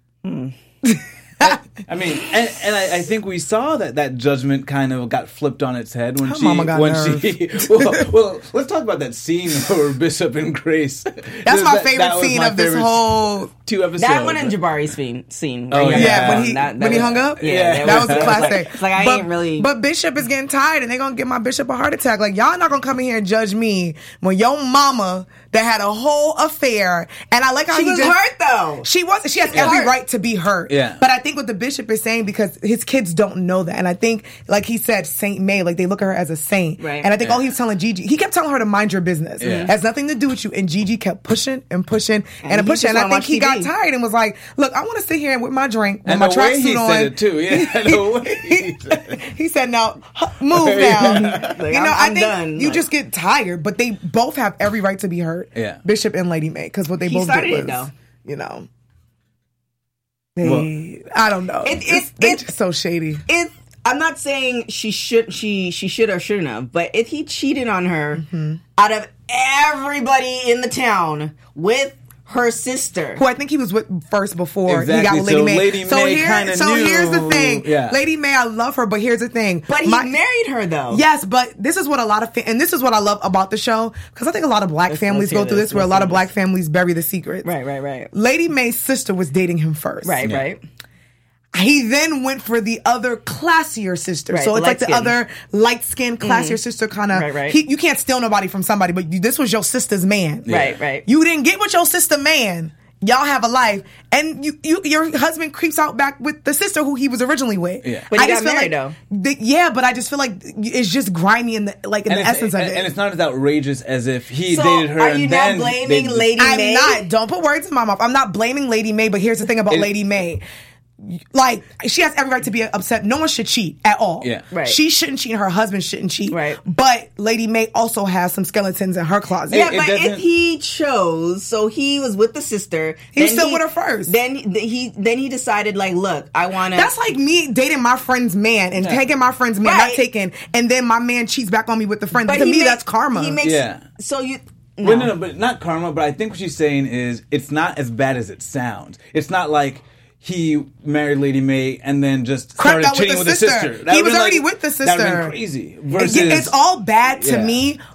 [SPEAKER 1] I mean, and I think we saw that judgment kind of got flipped on its head when
[SPEAKER 3] mama got nerve.
[SPEAKER 1] well, let's talk about that scene where Bishop and Grace.
[SPEAKER 3] That's my favorite scene of this whole
[SPEAKER 1] 2 episodes.
[SPEAKER 4] That one and Jabari's scene.
[SPEAKER 3] When he hung up.
[SPEAKER 4] Yeah,
[SPEAKER 3] that was a classic.
[SPEAKER 4] It's like I ain't really.
[SPEAKER 3] But Bishop is getting tired, and they're gonna give my Bishop a heart attack. Like, y'all not gonna come in here and judge me when your mama that had a whole affair, and I like how
[SPEAKER 4] she was hurt though.
[SPEAKER 3] She was. She has every right to be hurt.
[SPEAKER 1] Yeah.
[SPEAKER 3] But I think what the Bishop is saying, because his kids don't know that, and I think, like he said, Saint May, like they look at her as a saint,
[SPEAKER 4] right?
[SPEAKER 3] And I think all he was telling Gigi, he kept telling her to mind your business.
[SPEAKER 1] Yeah.
[SPEAKER 3] It has nothing to do with you. And Gigi kept pushing and pushing and pushing. And I think he got tired and was like, "Look, I want to sit here with my drink with my tracksuit on."
[SPEAKER 1] Said it too. Yeah,
[SPEAKER 3] he said, "Now move now."
[SPEAKER 4] Like,
[SPEAKER 3] I think
[SPEAKER 4] done.
[SPEAKER 3] you just get tired, but they both have every right to be hurt.
[SPEAKER 1] Yeah.
[SPEAKER 3] Bishop and Lady May, because what they both did was, I don't know. They're just so shady.
[SPEAKER 4] I'm not saying she should or shouldn't have, but if he cheated on her out of everybody in the town with her sister,
[SPEAKER 3] who I think he was with first before he got with Lady May.
[SPEAKER 1] Lady May kind of knew.
[SPEAKER 3] Here's the thing.
[SPEAKER 1] Yeah.
[SPEAKER 3] Lady May, I love her, but here's the thing.
[SPEAKER 4] But he married her though.
[SPEAKER 3] Yes, but this is what a lot of and this is what I love about the show, because I think a lot of black families go through this, where a lot of black families bury the secrets.
[SPEAKER 4] Right.
[SPEAKER 3] Lady May's sister was dating him first.
[SPEAKER 4] Right.
[SPEAKER 3] He then went for the other classier sister.
[SPEAKER 4] Right,
[SPEAKER 3] so it's like the other light-skinned, classier sister kind of...
[SPEAKER 4] Right.
[SPEAKER 3] You can't steal nobody from somebody, but this was your sister's man.
[SPEAKER 1] Yeah.
[SPEAKER 4] Right.
[SPEAKER 3] You didn't get with your sister man. Y'all have a life. And your husband creeps out back with the sister who he was originally with.
[SPEAKER 4] Yeah. But he got married, though.
[SPEAKER 3] But I just feel like it's just grimy in the essence of it.
[SPEAKER 1] And it's not as outrageous as if he dated her and then...
[SPEAKER 4] Are you not blaming Lady May?
[SPEAKER 3] I'm not. Don't put words in my mouth. I'm not blaming Lady May, but here's the thing about Lady May. Like, she has every right to be upset. No one should cheat at all.
[SPEAKER 1] Yeah.
[SPEAKER 4] Right.
[SPEAKER 3] She shouldn't cheat and her husband shouldn't cheat.
[SPEAKER 4] Right.
[SPEAKER 3] But Lady May also has some skeletons in her closet.
[SPEAKER 4] Yeah, but if he chose, so he was with the sister.
[SPEAKER 3] He was still with her first.
[SPEAKER 4] Then he decided, like, look, I want to...
[SPEAKER 3] That's like me dating my friend's man and taking my friend's man, not taking, and then my man cheats back on me with the friend. To me, that's karma.
[SPEAKER 4] So you...
[SPEAKER 1] No. Well, no, but not karma. But I think what she's saying is it's not as bad as it sounds. It's not like he married Lady May and then just started cheating with the sister.
[SPEAKER 3] He was already with the sister.
[SPEAKER 1] That would have been crazy. Versus,
[SPEAKER 3] it's all bad to me,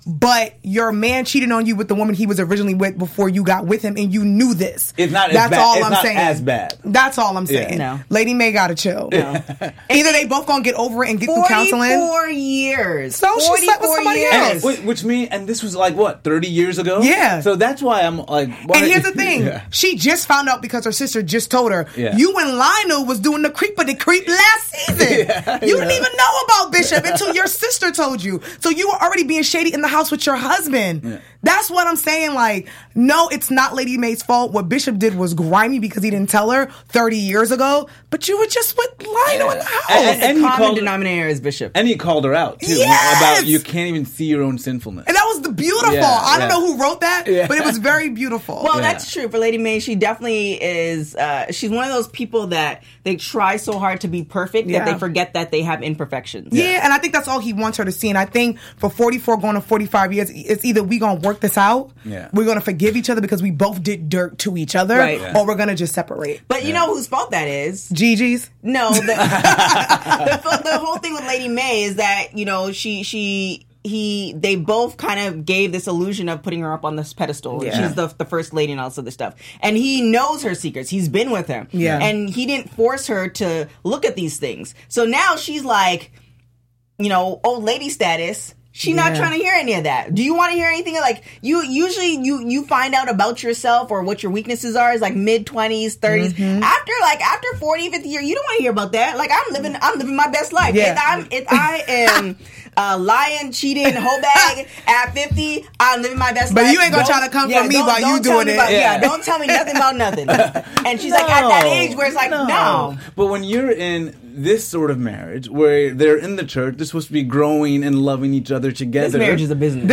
[SPEAKER 3] but your man cheated on you with the woman he was originally with before you got with him, and you knew this.
[SPEAKER 1] It's not
[SPEAKER 3] That's
[SPEAKER 1] as bad.
[SPEAKER 3] all
[SPEAKER 1] It's
[SPEAKER 3] I'm
[SPEAKER 1] not
[SPEAKER 3] saying.
[SPEAKER 1] as bad.
[SPEAKER 3] That's all I'm saying.
[SPEAKER 4] No.
[SPEAKER 3] Lady Mae gotta chill.
[SPEAKER 4] No.
[SPEAKER 3] Either they both gonna get over it and get through counseling.
[SPEAKER 4] 44 years.
[SPEAKER 3] So she slept with somebody else.
[SPEAKER 1] Which means, and this was like what, 30 years ago?
[SPEAKER 3] Yeah.
[SPEAKER 1] So that's why I'm like, why?
[SPEAKER 3] And here's the thing.
[SPEAKER 1] Yeah.
[SPEAKER 3] She just found out because her sister just told her,
[SPEAKER 1] Yeah.
[SPEAKER 3] you and Lionel was doing the creep last season. You didn't even know about Bishop until your sister told you. So you were already being shady in the house with your husband.
[SPEAKER 1] Yeah.
[SPEAKER 3] That's what I'm saying. Like, no, it's not Lady Mae's fault. What Bishop did was grimy because he didn't tell her 30 years ago, but you were just with Lionel in the house.
[SPEAKER 1] And he
[SPEAKER 4] common
[SPEAKER 1] called-
[SPEAKER 4] denominator is Bishop.
[SPEAKER 1] And he called her out, too.
[SPEAKER 3] Yes!
[SPEAKER 1] About you can't even see your own sinfulness.
[SPEAKER 3] And that was the beautiful.
[SPEAKER 1] Yeah,
[SPEAKER 3] I don't
[SPEAKER 1] yeah.
[SPEAKER 3] know who wrote that,
[SPEAKER 1] Yeah.
[SPEAKER 3] but it was very beautiful.
[SPEAKER 4] Well,
[SPEAKER 1] Yeah.
[SPEAKER 4] that's true for Lady Mae. She definitely is. She's one of those people that they try so hard to be perfect that
[SPEAKER 3] Yeah.
[SPEAKER 4] they forget that they have imperfections.
[SPEAKER 3] Yeah, and I think that's all he wants her to see. And I think for 44 going to 45 years, it's either we gonna work this out,
[SPEAKER 1] Yeah.
[SPEAKER 3] we're gonna forgive each other because we both did dirt to each other,
[SPEAKER 4] Right. Yeah.
[SPEAKER 3] or we're gonna just separate.
[SPEAKER 4] But you know whose fault that is?
[SPEAKER 3] Gigi's.
[SPEAKER 4] No, the whole thing with Lady Mae is that, you know, they both kind of gave this illusion of putting her up on this pedestal.
[SPEAKER 3] Yeah.
[SPEAKER 4] She's the first lady and all this other stuff. And he knows her secrets. He's been with her.
[SPEAKER 3] Yeah.
[SPEAKER 4] And he didn't force her to look at these things. So now she's like, you know, old lady status. She's not
[SPEAKER 3] Yeah.
[SPEAKER 4] trying to hear any of that. Do you want to hear anything? Like, you find out about yourself or what your weaknesses are is like mid-20s, 30s.
[SPEAKER 3] Mm-hmm.
[SPEAKER 4] After 40, 50 years, you don't want to hear about that. Like, I'm living my best life.
[SPEAKER 3] Yeah.
[SPEAKER 4] If I am lying, cheating, whole bag at 50, I'm living my best
[SPEAKER 3] But
[SPEAKER 4] life.
[SPEAKER 3] you ain't gonna
[SPEAKER 4] Don't-
[SPEAKER 3] try to come for me while
[SPEAKER 4] don't
[SPEAKER 3] you
[SPEAKER 4] tell
[SPEAKER 3] doing
[SPEAKER 4] me
[SPEAKER 3] it.
[SPEAKER 4] about-
[SPEAKER 1] Yeah.
[SPEAKER 4] don't tell me nothing about nothing. And she's like at that age where it's like, no.
[SPEAKER 1] But when you're in this sort of marriage where they're in the church, they're supposed to be growing and loving each other together.
[SPEAKER 4] This marriage is a business.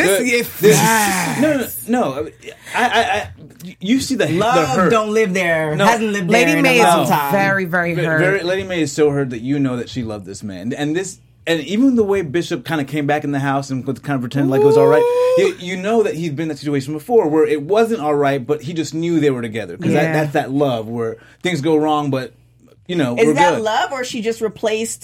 [SPEAKER 1] No. You see the
[SPEAKER 4] Love
[SPEAKER 1] hurt.
[SPEAKER 4] don't live there.
[SPEAKER 1] No.
[SPEAKER 4] Hasn't lived there
[SPEAKER 3] Lady
[SPEAKER 4] in
[SPEAKER 3] Mae
[SPEAKER 4] a
[SPEAKER 3] is
[SPEAKER 4] long time.
[SPEAKER 3] very, very hurt.
[SPEAKER 1] Lady Mae is so hurt that you know that she loved this man, and even the way Bishop kind of came back in the house and kind of pretended like it was all right, you know that he'd been in that situation before where it wasn't all right, but he just knew they were together because
[SPEAKER 3] Yeah.
[SPEAKER 1] that's that love where things go wrong, but you know
[SPEAKER 4] Is
[SPEAKER 1] we're
[SPEAKER 4] that
[SPEAKER 1] good.
[SPEAKER 4] love, or she just replaced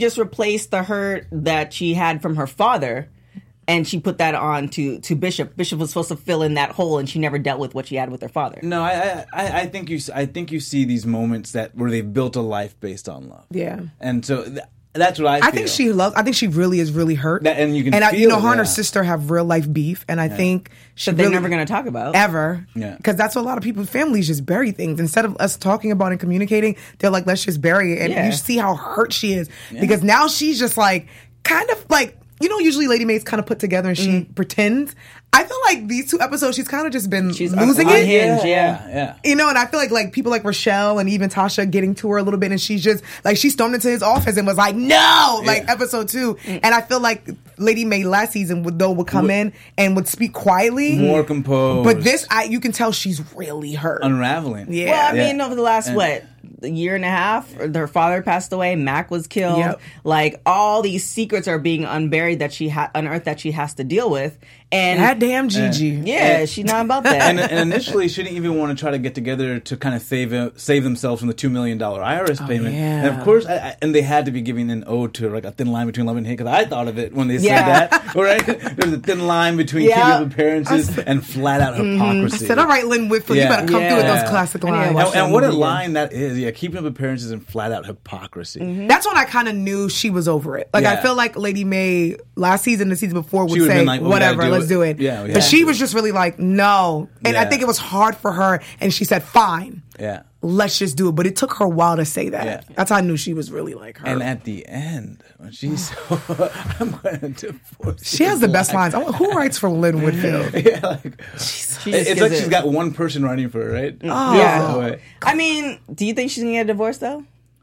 [SPEAKER 4] the hurt that she had from her father, and she put that on to Bishop? Bishop was supposed to fill in that hole, and she never dealt with what she had with her father.
[SPEAKER 1] No, I think you see these moments where they've built a life based on love.
[SPEAKER 3] Yeah.
[SPEAKER 1] And so that's what I feel.
[SPEAKER 3] I think she really is really hurt.
[SPEAKER 1] And you can
[SPEAKER 3] you
[SPEAKER 1] feel
[SPEAKER 3] know, her and her
[SPEAKER 1] that.
[SPEAKER 3] sister have real life beef, and I think she
[SPEAKER 4] That they're
[SPEAKER 3] really-
[SPEAKER 4] never going to talk about.
[SPEAKER 3] ever.
[SPEAKER 1] Yeah.
[SPEAKER 3] Because that's what a lot of people's families just bury things. Instead of us talking about and communicating, they're like, let's just bury it. And
[SPEAKER 4] Yeah.
[SPEAKER 3] you see how hurt she is. Because now she's just like, kind of like, you know, usually Lady Mae's kind of put together and she pretends. I feel like these 2 episodes, she's kind of just been
[SPEAKER 4] She's
[SPEAKER 3] losing
[SPEAKER 4] on
[SPEAKER 3] it.
[SPEAKER 4] hinge, yeah.
[SPEAKER 1] Yeah.
[SPEAKER 3] You know, and I feel like people like Rochelle and even Tasha getting to her a little bit, and she's just like, she stormed into his office and was like, no, like episode 2. And I feel like Lady Mae last season would come in and would speak quietly,
[SPEAKER 1] More composed.
[SPEAKER 3] but this, you can tell she's really hurt.
[SPEAKER 1] unraveling.
[SPEAKER 3] Yeah.
[SPEAKER 4] Well, I
[SPEAKER 1] Yeah.
[SPEAKER 4] mean, over the last, a year and a half, her father passed away, Mac was killed.
[SPEAKER 3] Yep.
[SPEAKER 4] Like, all these secrets are being unburied that she unearthed that she has to deal with. And
[SPEAKER 3] Goddamn Gigi.
[SPEAKER 4] yeah, she's not about that.
[SPEAKER 1] And initially, she didn't even want to try to get together to kind of save themselves from the $2 million IRS payment.
[SPEAKER 3] yeah.
[SPEAKER 1] And of course, and they had to be giving an ode to like a thin line between love and hate, because I thought of it when they said
[SPEAKER 4] Yeah.
[SPEAKER 1] that. Right? There's a thin line between
[SPEAKER 4] Yeah.
[SPEAKER 1] keeping up appearances and flat out hypocrisy.
[SPEAKER 3] I said, all right, Lynn Whitfield, you
[SPEAKER 1] Yeah.
[SPEAKER 3] better come through with those classic
[SPEAKER 4] I need to
[SPEAKER 3] lines.
[SPEAKER 4] watch
[SPEAKER 1] And,
[SPEAKER 4] that
[SPEAKER 1] and what a
[SPEAKER 4] movie again.
[SPEAKER 1] line that is. Yeah, keeping up appearances and flat out hypocrisy.
[SPEAKER 3] That's when I kind of knew she was over it. Like, I
[SPEAKER 1] Yeah.
[SPEAKER 3] feel like Lady Mae last season, the season before, would
[SPEAKER 1] She would've
[SPEAKER 3] say,
[SPEAKER 1] been like, well, we gotta
[SPEAKER 3] whatever,
[SPEAKER 1] do
[SPEAKER 3] let's
[SPEAKER 1] it.
[SPEAKER 3] do it.
[SPEAKER 1] Yeah, we
[SPEAKER 3] but
[SPEAKER 1] have
[SPEAKER 3] she
[SPEAKER 1] to.
[SPEAKER 3] was just really like, no. And I
[SPEAKER 1] Yeah.
[SPEAKER 3] think it was hard for her. And she said, fine,
[SPEAKER 1] Yeah.
[SPEAKER 3] let's just do it. But it took her a while to say that.
[SPEAKER 1] Yeah.
[SPEAKER 3] That's how I knew she was really like her.
[SPEAKER 1] And at the end, when she's I'm going to divorce
[SPEAKER 3] She
[SPEAKER 1] you.
[SPEAKER 3] has the best lines. Who writes for Lynn Whitfield?
[SPEAKER 1] Yeah, like,
[SPEAKER 4] She just
[SPEAKER 1] it's
[SPEAKER 4] gives
[SPEAKER 1] like
[SPEAKER 4] it-
[SPEAKER 1] she's got one person writing for her, right?
[SPEAKER 3] Oh.
[SPEAKER 4] Yeah.
[SPEAKER 1] That way.
[SPEAKER 4] I mean, do you think she's gonna get a divorce though?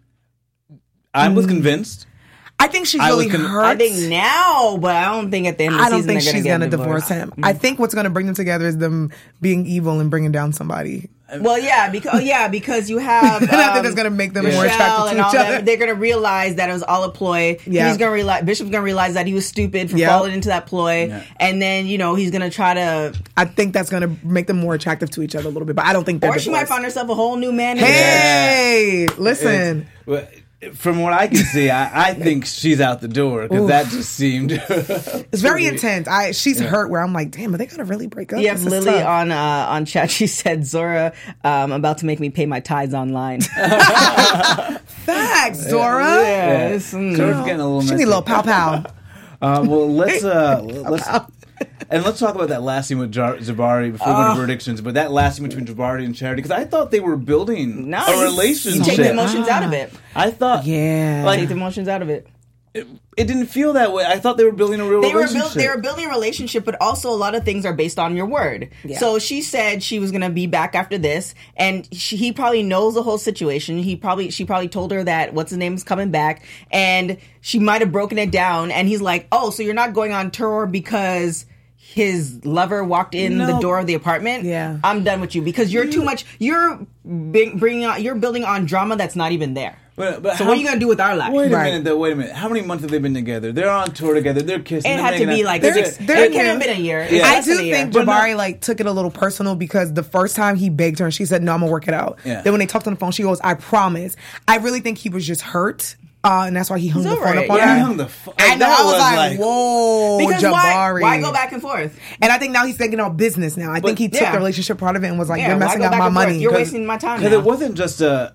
[SPEAKER 1] I was convinced.
[SPEAKER 3] I think she's
[SPEAKER 1] I was
[SPEAKER 3] really hurt.
[SPEAKER 4] I think now, but I don't think at the end of the
[SPEAKER 3] I don't
[SPEAKER 4] season
[SPEAKER 3] think
[SPEAKER 4] they're
[SPEAKER 3] she's
[SPEAKER 4] gonna
[SPEAKER 3] going to divorce him. I think what's going to bring them together is them being evil and bringing down somebody.
[SPEAKER 4] Well, yeah, because you have.
[SPEAKER 3] And I think that's going to make them more
[SPEAKER 4] Michelle
[SPEAKER 3] attracted
[SPEAKER 4] and
[SPEAKER 3] to
[SPEAKER 4] all
[SPEAKER 3] each
[SPEAKER 4] that.
[SPEAKER 3] other.
[SPEAKER 4] They're going to realize that it was all a ploy.
[SPEAKER 3] Yeah.
[SPEAKER 4] He's going to realize Bishop's going to realize that he was stupid for
[SPEAKER 3] Yep.
[SPEAKER 4] falling into that ploy,
[SPEAKER 1] Yeah.
[SPEAKER 4] and then he's going to try to.
[SPEAKER 3] I think that's going to make them more attractive to each other a little bit, but I don't think they're
[SPEAKER 4] Or she might
[SPEAKER 3] divorced.
[SPEAKER 4] find herself a whole new man. in there.
[SPEAKER 3] Hey, listen.
[SPEAKER 1] Well, From what I can see, I think she's out the door because that just seemed.
[SPEAKER 3] It's very intense. She's hurt. Where I'm like, damn, are they gonna really break up?
[SPEAKER 4] You have Lily on chat. She said, "Zora, about to make me pay my tithes online."
[SPEAKER 3] Facts, Zora.
[SPEAKER 1] Zora's getting a little.
[SPEAKER 3] She need a little pow pow.
[SPEAKER 1] Well, let's talk about that last scene with Jabari before we go to predictions. But that last scene between Jabari and Charity, because I thought they were building a relationship.
[SPEAKER 4] You take the emotions out of it.
[SPEAKER 1] I thought,
[SPEAKER 4] take the emotions out of it.
[SPEAKER 1] It didn't feel that way. I thought they were building a real relationship.
[SPEAKER 4] They were building a relationship, but also a lot of things are based on your word. Yeah. So she said she was going to be back after this, and he probably knows the whole situation. She probably told her that what's his name is coming back, and she might have broken it down. And he's like, "Oh, so you're not going on tour because his lover walked in the door of the apartment?
[SPEAKER 3] Yeah,
[SPEAKER 4] I'm done with you because you're too much. You're building on drama that's not even there." But so what are you going to do with our life?
[SPEAKER 1] Wait a minute. How many months have they been together? They're on tour together. They're kissing.
[SPEAKER 4] It had to be like it can't have been a year.
[SPEAKER 3] Yeah. I do think Jabari took it a little personal because the first time he begged her and she said, "No, I'm going to work it out." Yeah. Then when they talked on the phone, she goes, "I promise." I really think he was just hurt. And that's why he hung the phone up on her.
[SPEAKER 1] He hung the phone.
[SPEAKER 3] I know. I was like, whoa,
[SPEAKER 4] because
[SPEAKER 3] Jabari.
[SPEAKER 4] Why go back and forth?
[SPEAKER 3] And I think now he's thinking about business now. I think he took the relationship part of it and was like, you're messing up my money.
[SPEAKER 4] You're wasting my time now.
[SPEAKER 1] Because it wasn't just a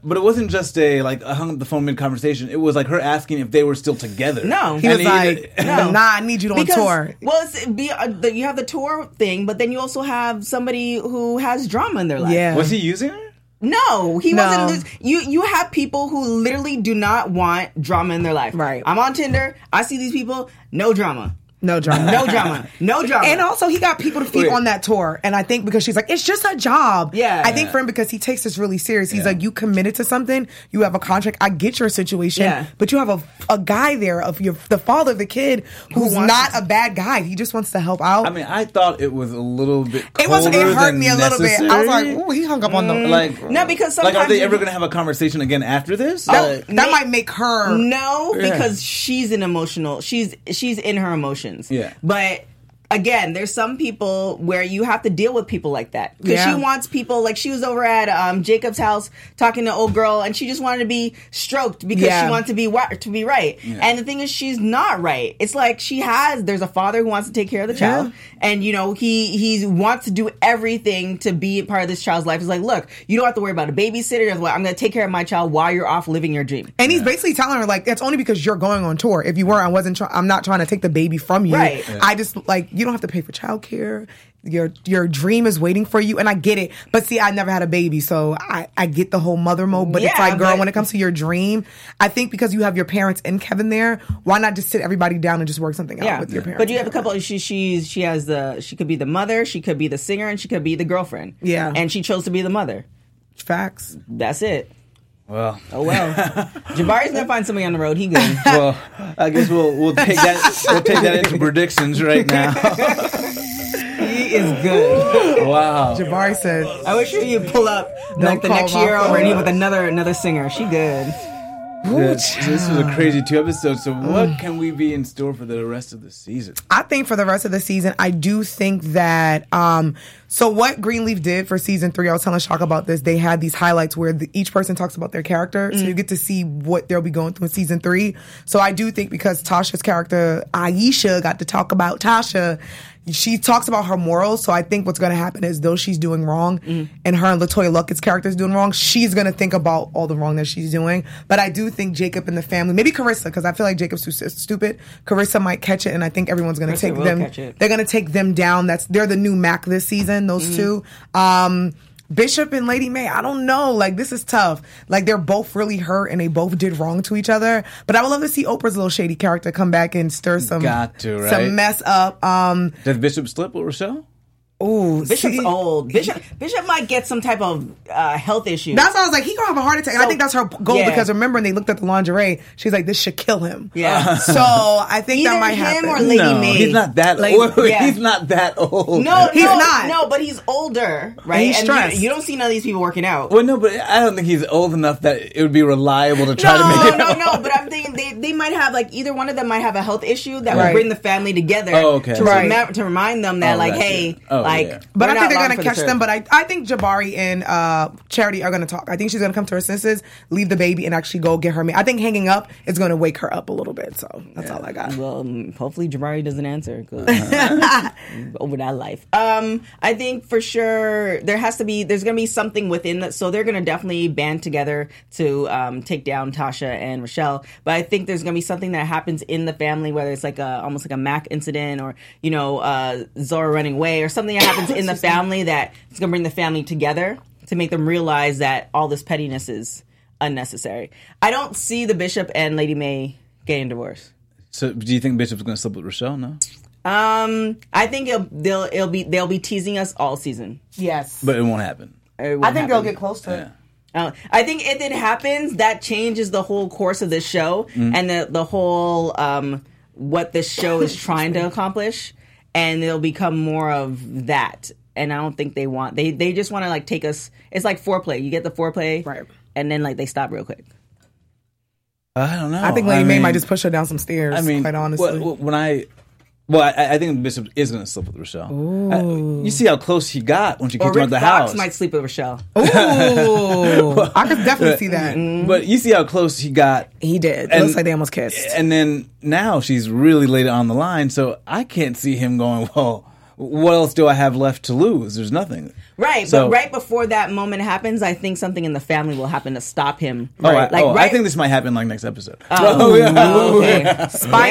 [SPEAKER 1] hung up the phone mid-conversation. It was like her asking if they were still together.
[SPEAKER 3] No. He was like, nah, I need you on tour.
[SPEAKER 4] Well, you have the tour thing, but then you also have somebody who has drama in their life.
[SPEAKER 1] Yeah. Was he using her?
[SPEAKER 4] No, he wasn't. You have people who literally do not want drama in their life.
[SPEAKER 3] Right.
[SPEAKER 4] I'm on Tinder. I see these people. No drama.
[SPEAKER 3] No drama.
[SPEAKER 4] No drama. No drama.
[SPEAKER 3] And also, he got people to feed on that tour. And I think because she's like, it's just a job.
[SPEAKER 4] Yeah.
[SPEAKER 3] I think for him, because he takes this really serious. He's like, you committed to something. You have a contract. I get your situation. But you have a guy there, the father of the kid, who's not a bad guy. He just wants to help out.
[SPEAKER 1] I mean, I thought it was a little bit colder
[SPEAKER 3] It hurt me a little
[SPEAKER 1] necessary.
[SPEAKER 3] bit. I was like, ooh, he hung up on the...
[SPEAKER 4] No, because sometimes...
[SPEAKER 1] are they ever going to have a conversation again after this?
[SPEAKER 3] That might make her...
[SPEAKER 4] No, because she's an emotional... She's in her emotions.
[SPEAKER 1] Yeah.
[SPEAKER 4] But again, there's some people where you have to deal with people like that. Because she wants people, like she was over at Jacob's house talking to old girl, and she just wanted to be stroked because she wanted to be right. Yeah. And the thing is, she's not right. It's like there's a father who wants to take care of the child, and he wants to do everything to be a part of this child's life. It's like, look, you don't have to worry about a babysitter. I'm going to take care of my child while you're off living your dream.
[SPEAKER 3] And he's basically telling her, like, that's only because you're going on tour. If you were, I'm not trying to take the baby from you.
[SPEAKER 4] Right.
[SPEAKER 3] Yeah. I just, like, you don't have to pay for childcare. Your dream is waiting for you, and I get it. But see, I never had a baby, so I get the whole mother mode. But it's like, girl, when it comes to your dream, I think because you have your parents and Kevin there, why not just sit everybody down and just work something out with your parents?
[SPEAKER 4] But you have a couple. She could be the mother, she could be the singer, and she could be the girlfriend.
[SPEAKER 3] Yeah,
[SPEAKER 4] and she chose to be the mother.
[SPEAKER 3] Facts.
[SPEAKER 4] That's it.
[SPEAKER 1] Well,
[SPEAKER 4] Jabari's gonna find somebody on the road. He good.
[SPEAKER 1] Well, I guess we'll take that. We'll take that into predictions right now.
[SPEAKER 4] He is good.
[SPEAKER 1] Wow.
[SPEAKER 3] Jabari said,
[SPEAKER 4] I wish you'd pull up like the next year over and he with another singer. She good.
[SPEAKER 1] This was a crazy 2 episodes. So what can we be in store for the rest of the season?
[SPEAKER 3] I think for the rest of the season, I do think that so what Greenleaf did for season 3, I was telling Shaka about this. They had these highlights where each person talks about their character, so you get to see what they'll be going through in season 3. So I do think because Tasha's character Aisha got to talk about Tasha, she talks about her morals. So I think what's going to happen is, though she's doing wrong, and her and LaToya Luckett's character is doing wrong, she's going to think about all the wrong that she's doing. But I do think Jacob and the family, maybe Carissa, because I feel like Jacob's too stupid. Carissa might catch it, and I think everyone's going to take them. They're going to take them down. They're the new Mac this season. Those two. Bishop and Lady May, I don't know. Like, this is tough. Like, they're both really hurt and they both did wrong to each other. But I would love to see Oprah's little shady character come back and stir some mess up.
[SPEAKER 1] Does Bishop slip with Rochelle?
[SPEAKER 3] Ooh,
[SPEAKER 4] Bishop's old. Bishop might get some type of health issue.
[SPEAKER 3] That's why I was like, he gonna have a heart attack. And I think that's her goal because remember when they looked at the lingerie, she's like, this should kill him.
[SPEAKER 4] Yeah.
[SPEAKER 3] So I think that might happen.
[SPEAKER 4] Him or Lady May.
[SPEAKER 1] He's not that old. He's not that old.
[SPEAKER 4] No, he's not. No, but he's older, right?
[SPEAKER 3] And he's stressed.
[SPEAKER 4] You don't see none of these people working out.
[SPEAKER 1] Well, no, but I don't think he's old enough that it would be reliable to try to make it.
[SPEAKER 4] No. But I'm thinking they might have, like, either one of them might have a health issue that would bring the family together.
[SPEAKER 1] Oh, okay.
[SPEAKER 4] To remind them that, like, hey,
[SPEAKER 3] But I think they're going to catch them. But I think Jabari and Charity are going to talk. I think she's going to come to her senses, leave the baby, and actually go get her. I think hanging up is going to wake her up a little bit. So that's all I got.
[SPEAKER 4] Well, hopefully Jabari doesn't answer over that life. I think for sure there's going to be something within that. So they're going to definitely band together to take down Tasha and Rochelle. But I think there's going to be something that happens in the family, whether it's like almost like a Mac incident or, Zora running away or something that happens in the family that is going to bring the family together to make them realize that all this pettiness is unnecessary. I don't see the Bishop and Lady Mae getting divorced.
[SPEAKER 1] So do you think Bishop's going to sleep with Rochelle? No.
[SPEAKER 4] I think they'll be teasing us all season.
[SPEAKER 3] Yes,
[SPEAKER 1] but it won't happen.
[SPEAKER 3] I think they'll get close to it.
[SPEAKER 4] I think if it happens, that changes the whole course of this show and the whole what this show is trying to accomplish, and it'll become more of that. And I don't think they want they just want to like take us. It's like foreplay. You get the foreplay, right? And then like they stop real quick.
[SPEAKER 1] I don't know.
[SPEAKER 3] I think Lady Mae might just push her down some stairs. Quite honestly,
[SPEAKER 1] I think Bishop is going to sleep with Rochelle. You see how close he got when she kicked him out of the house.
[SPEAKER 4] Fox might sleep with Rochelle.
[SPEAKER 3] Ooh, I could definitely see that.
[SPEAKER 1] But you see how close he got.
[SPEAKER 3] He did. It looks like they almost kissed.
[SPEAKER 1] And then now she's really laid it on the line, so I can't see him going, well, what else do I have left to lose? There's nothing.
[SPEAKER 4] Right, so, but right before that moment happens, I think something in the family will happen to stop him.
[SPEAKER 1] I think this might happen like next episode.
[SPEAKER 4] Okay.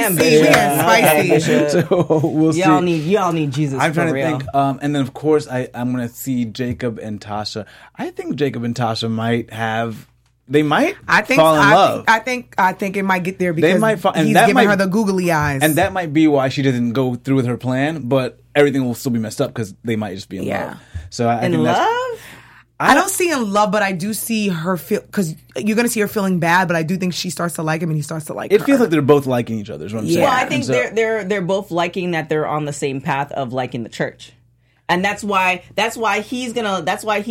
[SPEAKER 3] Spicy.
[SPEAKER 1] So we'll see.
[SPEAKER 4] Y'all need Jesus.
[SPEAKER 1] I'm trying
[SPEAKER 4] to
[SPEAKER 1] think, and then of course I'm going to see Jacob and Tasha. I think Jacob and Tasha might have. They might fall in love.
[SPEAKER 3] I think it might get there because he's giving her the googly eyes.
[SPEAKER 1] And that might be why she doesn't go through with her plan, but everything will still be messed up because they might just be in love. So I think
[SPEAKER 3] I don't see in love, but I do see her feel, because you're going to see her feeling bad, but I do think she starts to like him and he starts to like her.
[SPEAKER 1] It feels like they're both liking each other is what I'm saying.
[SPEAKER 4] Well, I think they're both liking that they're on the same path of liking the church. And that's why he's gonna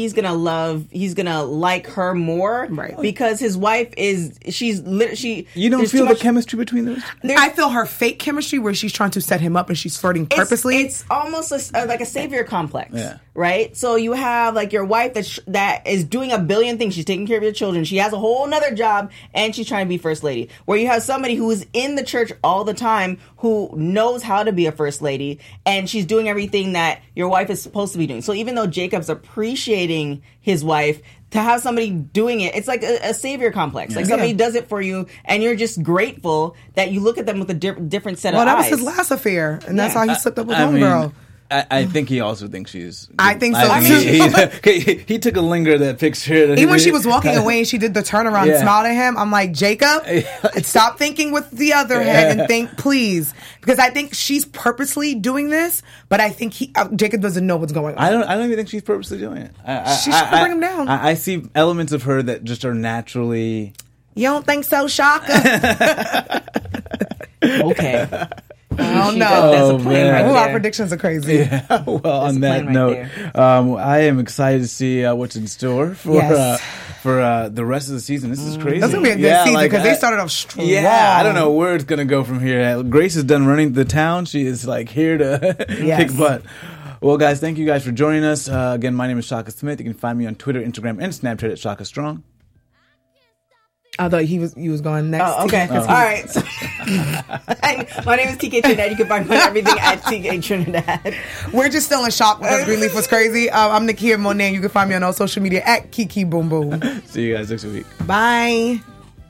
[SPEAKER 4] like her more, right? Because his wife she.
[SPEAKER 1] You don't feel the chemistry between those?
[SPEAKER 3] I feel her fake chemistry where she's trying to set him up and she's flirting purposely.
[SPEAKER 4] It's almost like a savior complex, right? So you have like your wife that is doing a billion things. She's taking care of your children. She has a whole nother job and she's trying to be first lady. Where you have somebody who is in the church all the time who knows how to be a first lady and she's doing everything that your wife is supposed to be doing. So even though Jacob's appreciating his wife, to have somebody doing it, it's like a savior complex. Like somebody does it for you, and you're just grateful that you look at them with a different set of eyes.
[SPEAKER 3] Well, that was his last affair, and that's how he slipped up with homegirl.
[SPEAKER 1] I think he also thinks she's.
[SPEAKER 3] I think so too.
[SPEAKER 1] He took a linger at that picture.
[SPEAKER 3] Even when she was walking away and she did the turnaround and smiled at him, I'm like, Jacob, stop thinking with the other head and think, please, because I think she's purposely doing this, but I think Jacob doesn't know what's going on.
[SPEAKER 1] I don't even think she's purposely doing it.
[SPEAKER 3] She's trying to bring him down.
[SPEAKER 1] I see elements of her that just are naturally.
[SPEAKER 3] You don't think so, Shaka?
[SPEAKER 4] Okay.
[SPEAKER 3] I don't know.
[SPEAKER 4] That's a plan right there.
[SPEAKER 3] Our predictions are crazy.
[SPEAKER 1] Yeah. Well, that's on that note, I am excited to see what's in store for the rest of the season. This is crazy.
[SPEAKER 3] That's going to be a good season because they started off strong.
[SPEAKER 1] Yeah, I don't know where it's going to go from here. Grace is done running the town. She is like here to kick butt. Well, guys, thank you guys for joining us. Again, my name is Shaka Smith. You can find me on Twitter, Instagram, and Snapchat at Shaka Strong.
[SPEAKER 3] I thought you was going next.
[SPEAKER 4] Oh, okay. All right. So, my name is TK Trinidad. You can find me on everything at TK Trinidad.
[SPEAKER 3] We're just still in shock because Greenleaf was crazy. I'm Nakia Monet. You can find me on all social media at Kiki Boom Boom.
[SPEAKER 1] See you guys next week.
[SPEAKER 3] Bye.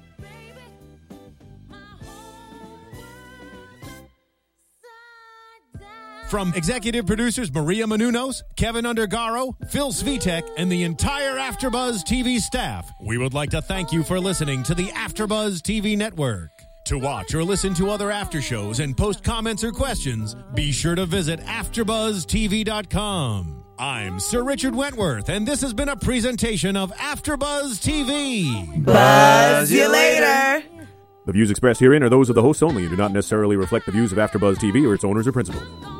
[SPEAKER 5] From executive producers Maria Menounos, Kevin Undergaro, Phil Svitek, and the entire AfterBuzz TV staff, we would like to thank you for listening to the AfterBuzz TV network. To watch or listen to other after shows and post comments or questions, be sure to visit AfterBuzzTV.com. I'm Sir Richard Wentworth, and this has been a presentation of AfterBuzz TV.
[SPEAKER 3] Buzz you later.
[SPEAKER 6] The views expressed herein are those of the hosts only and do not necessarily reflect the views of AfterBuzz TV or its owners or principals.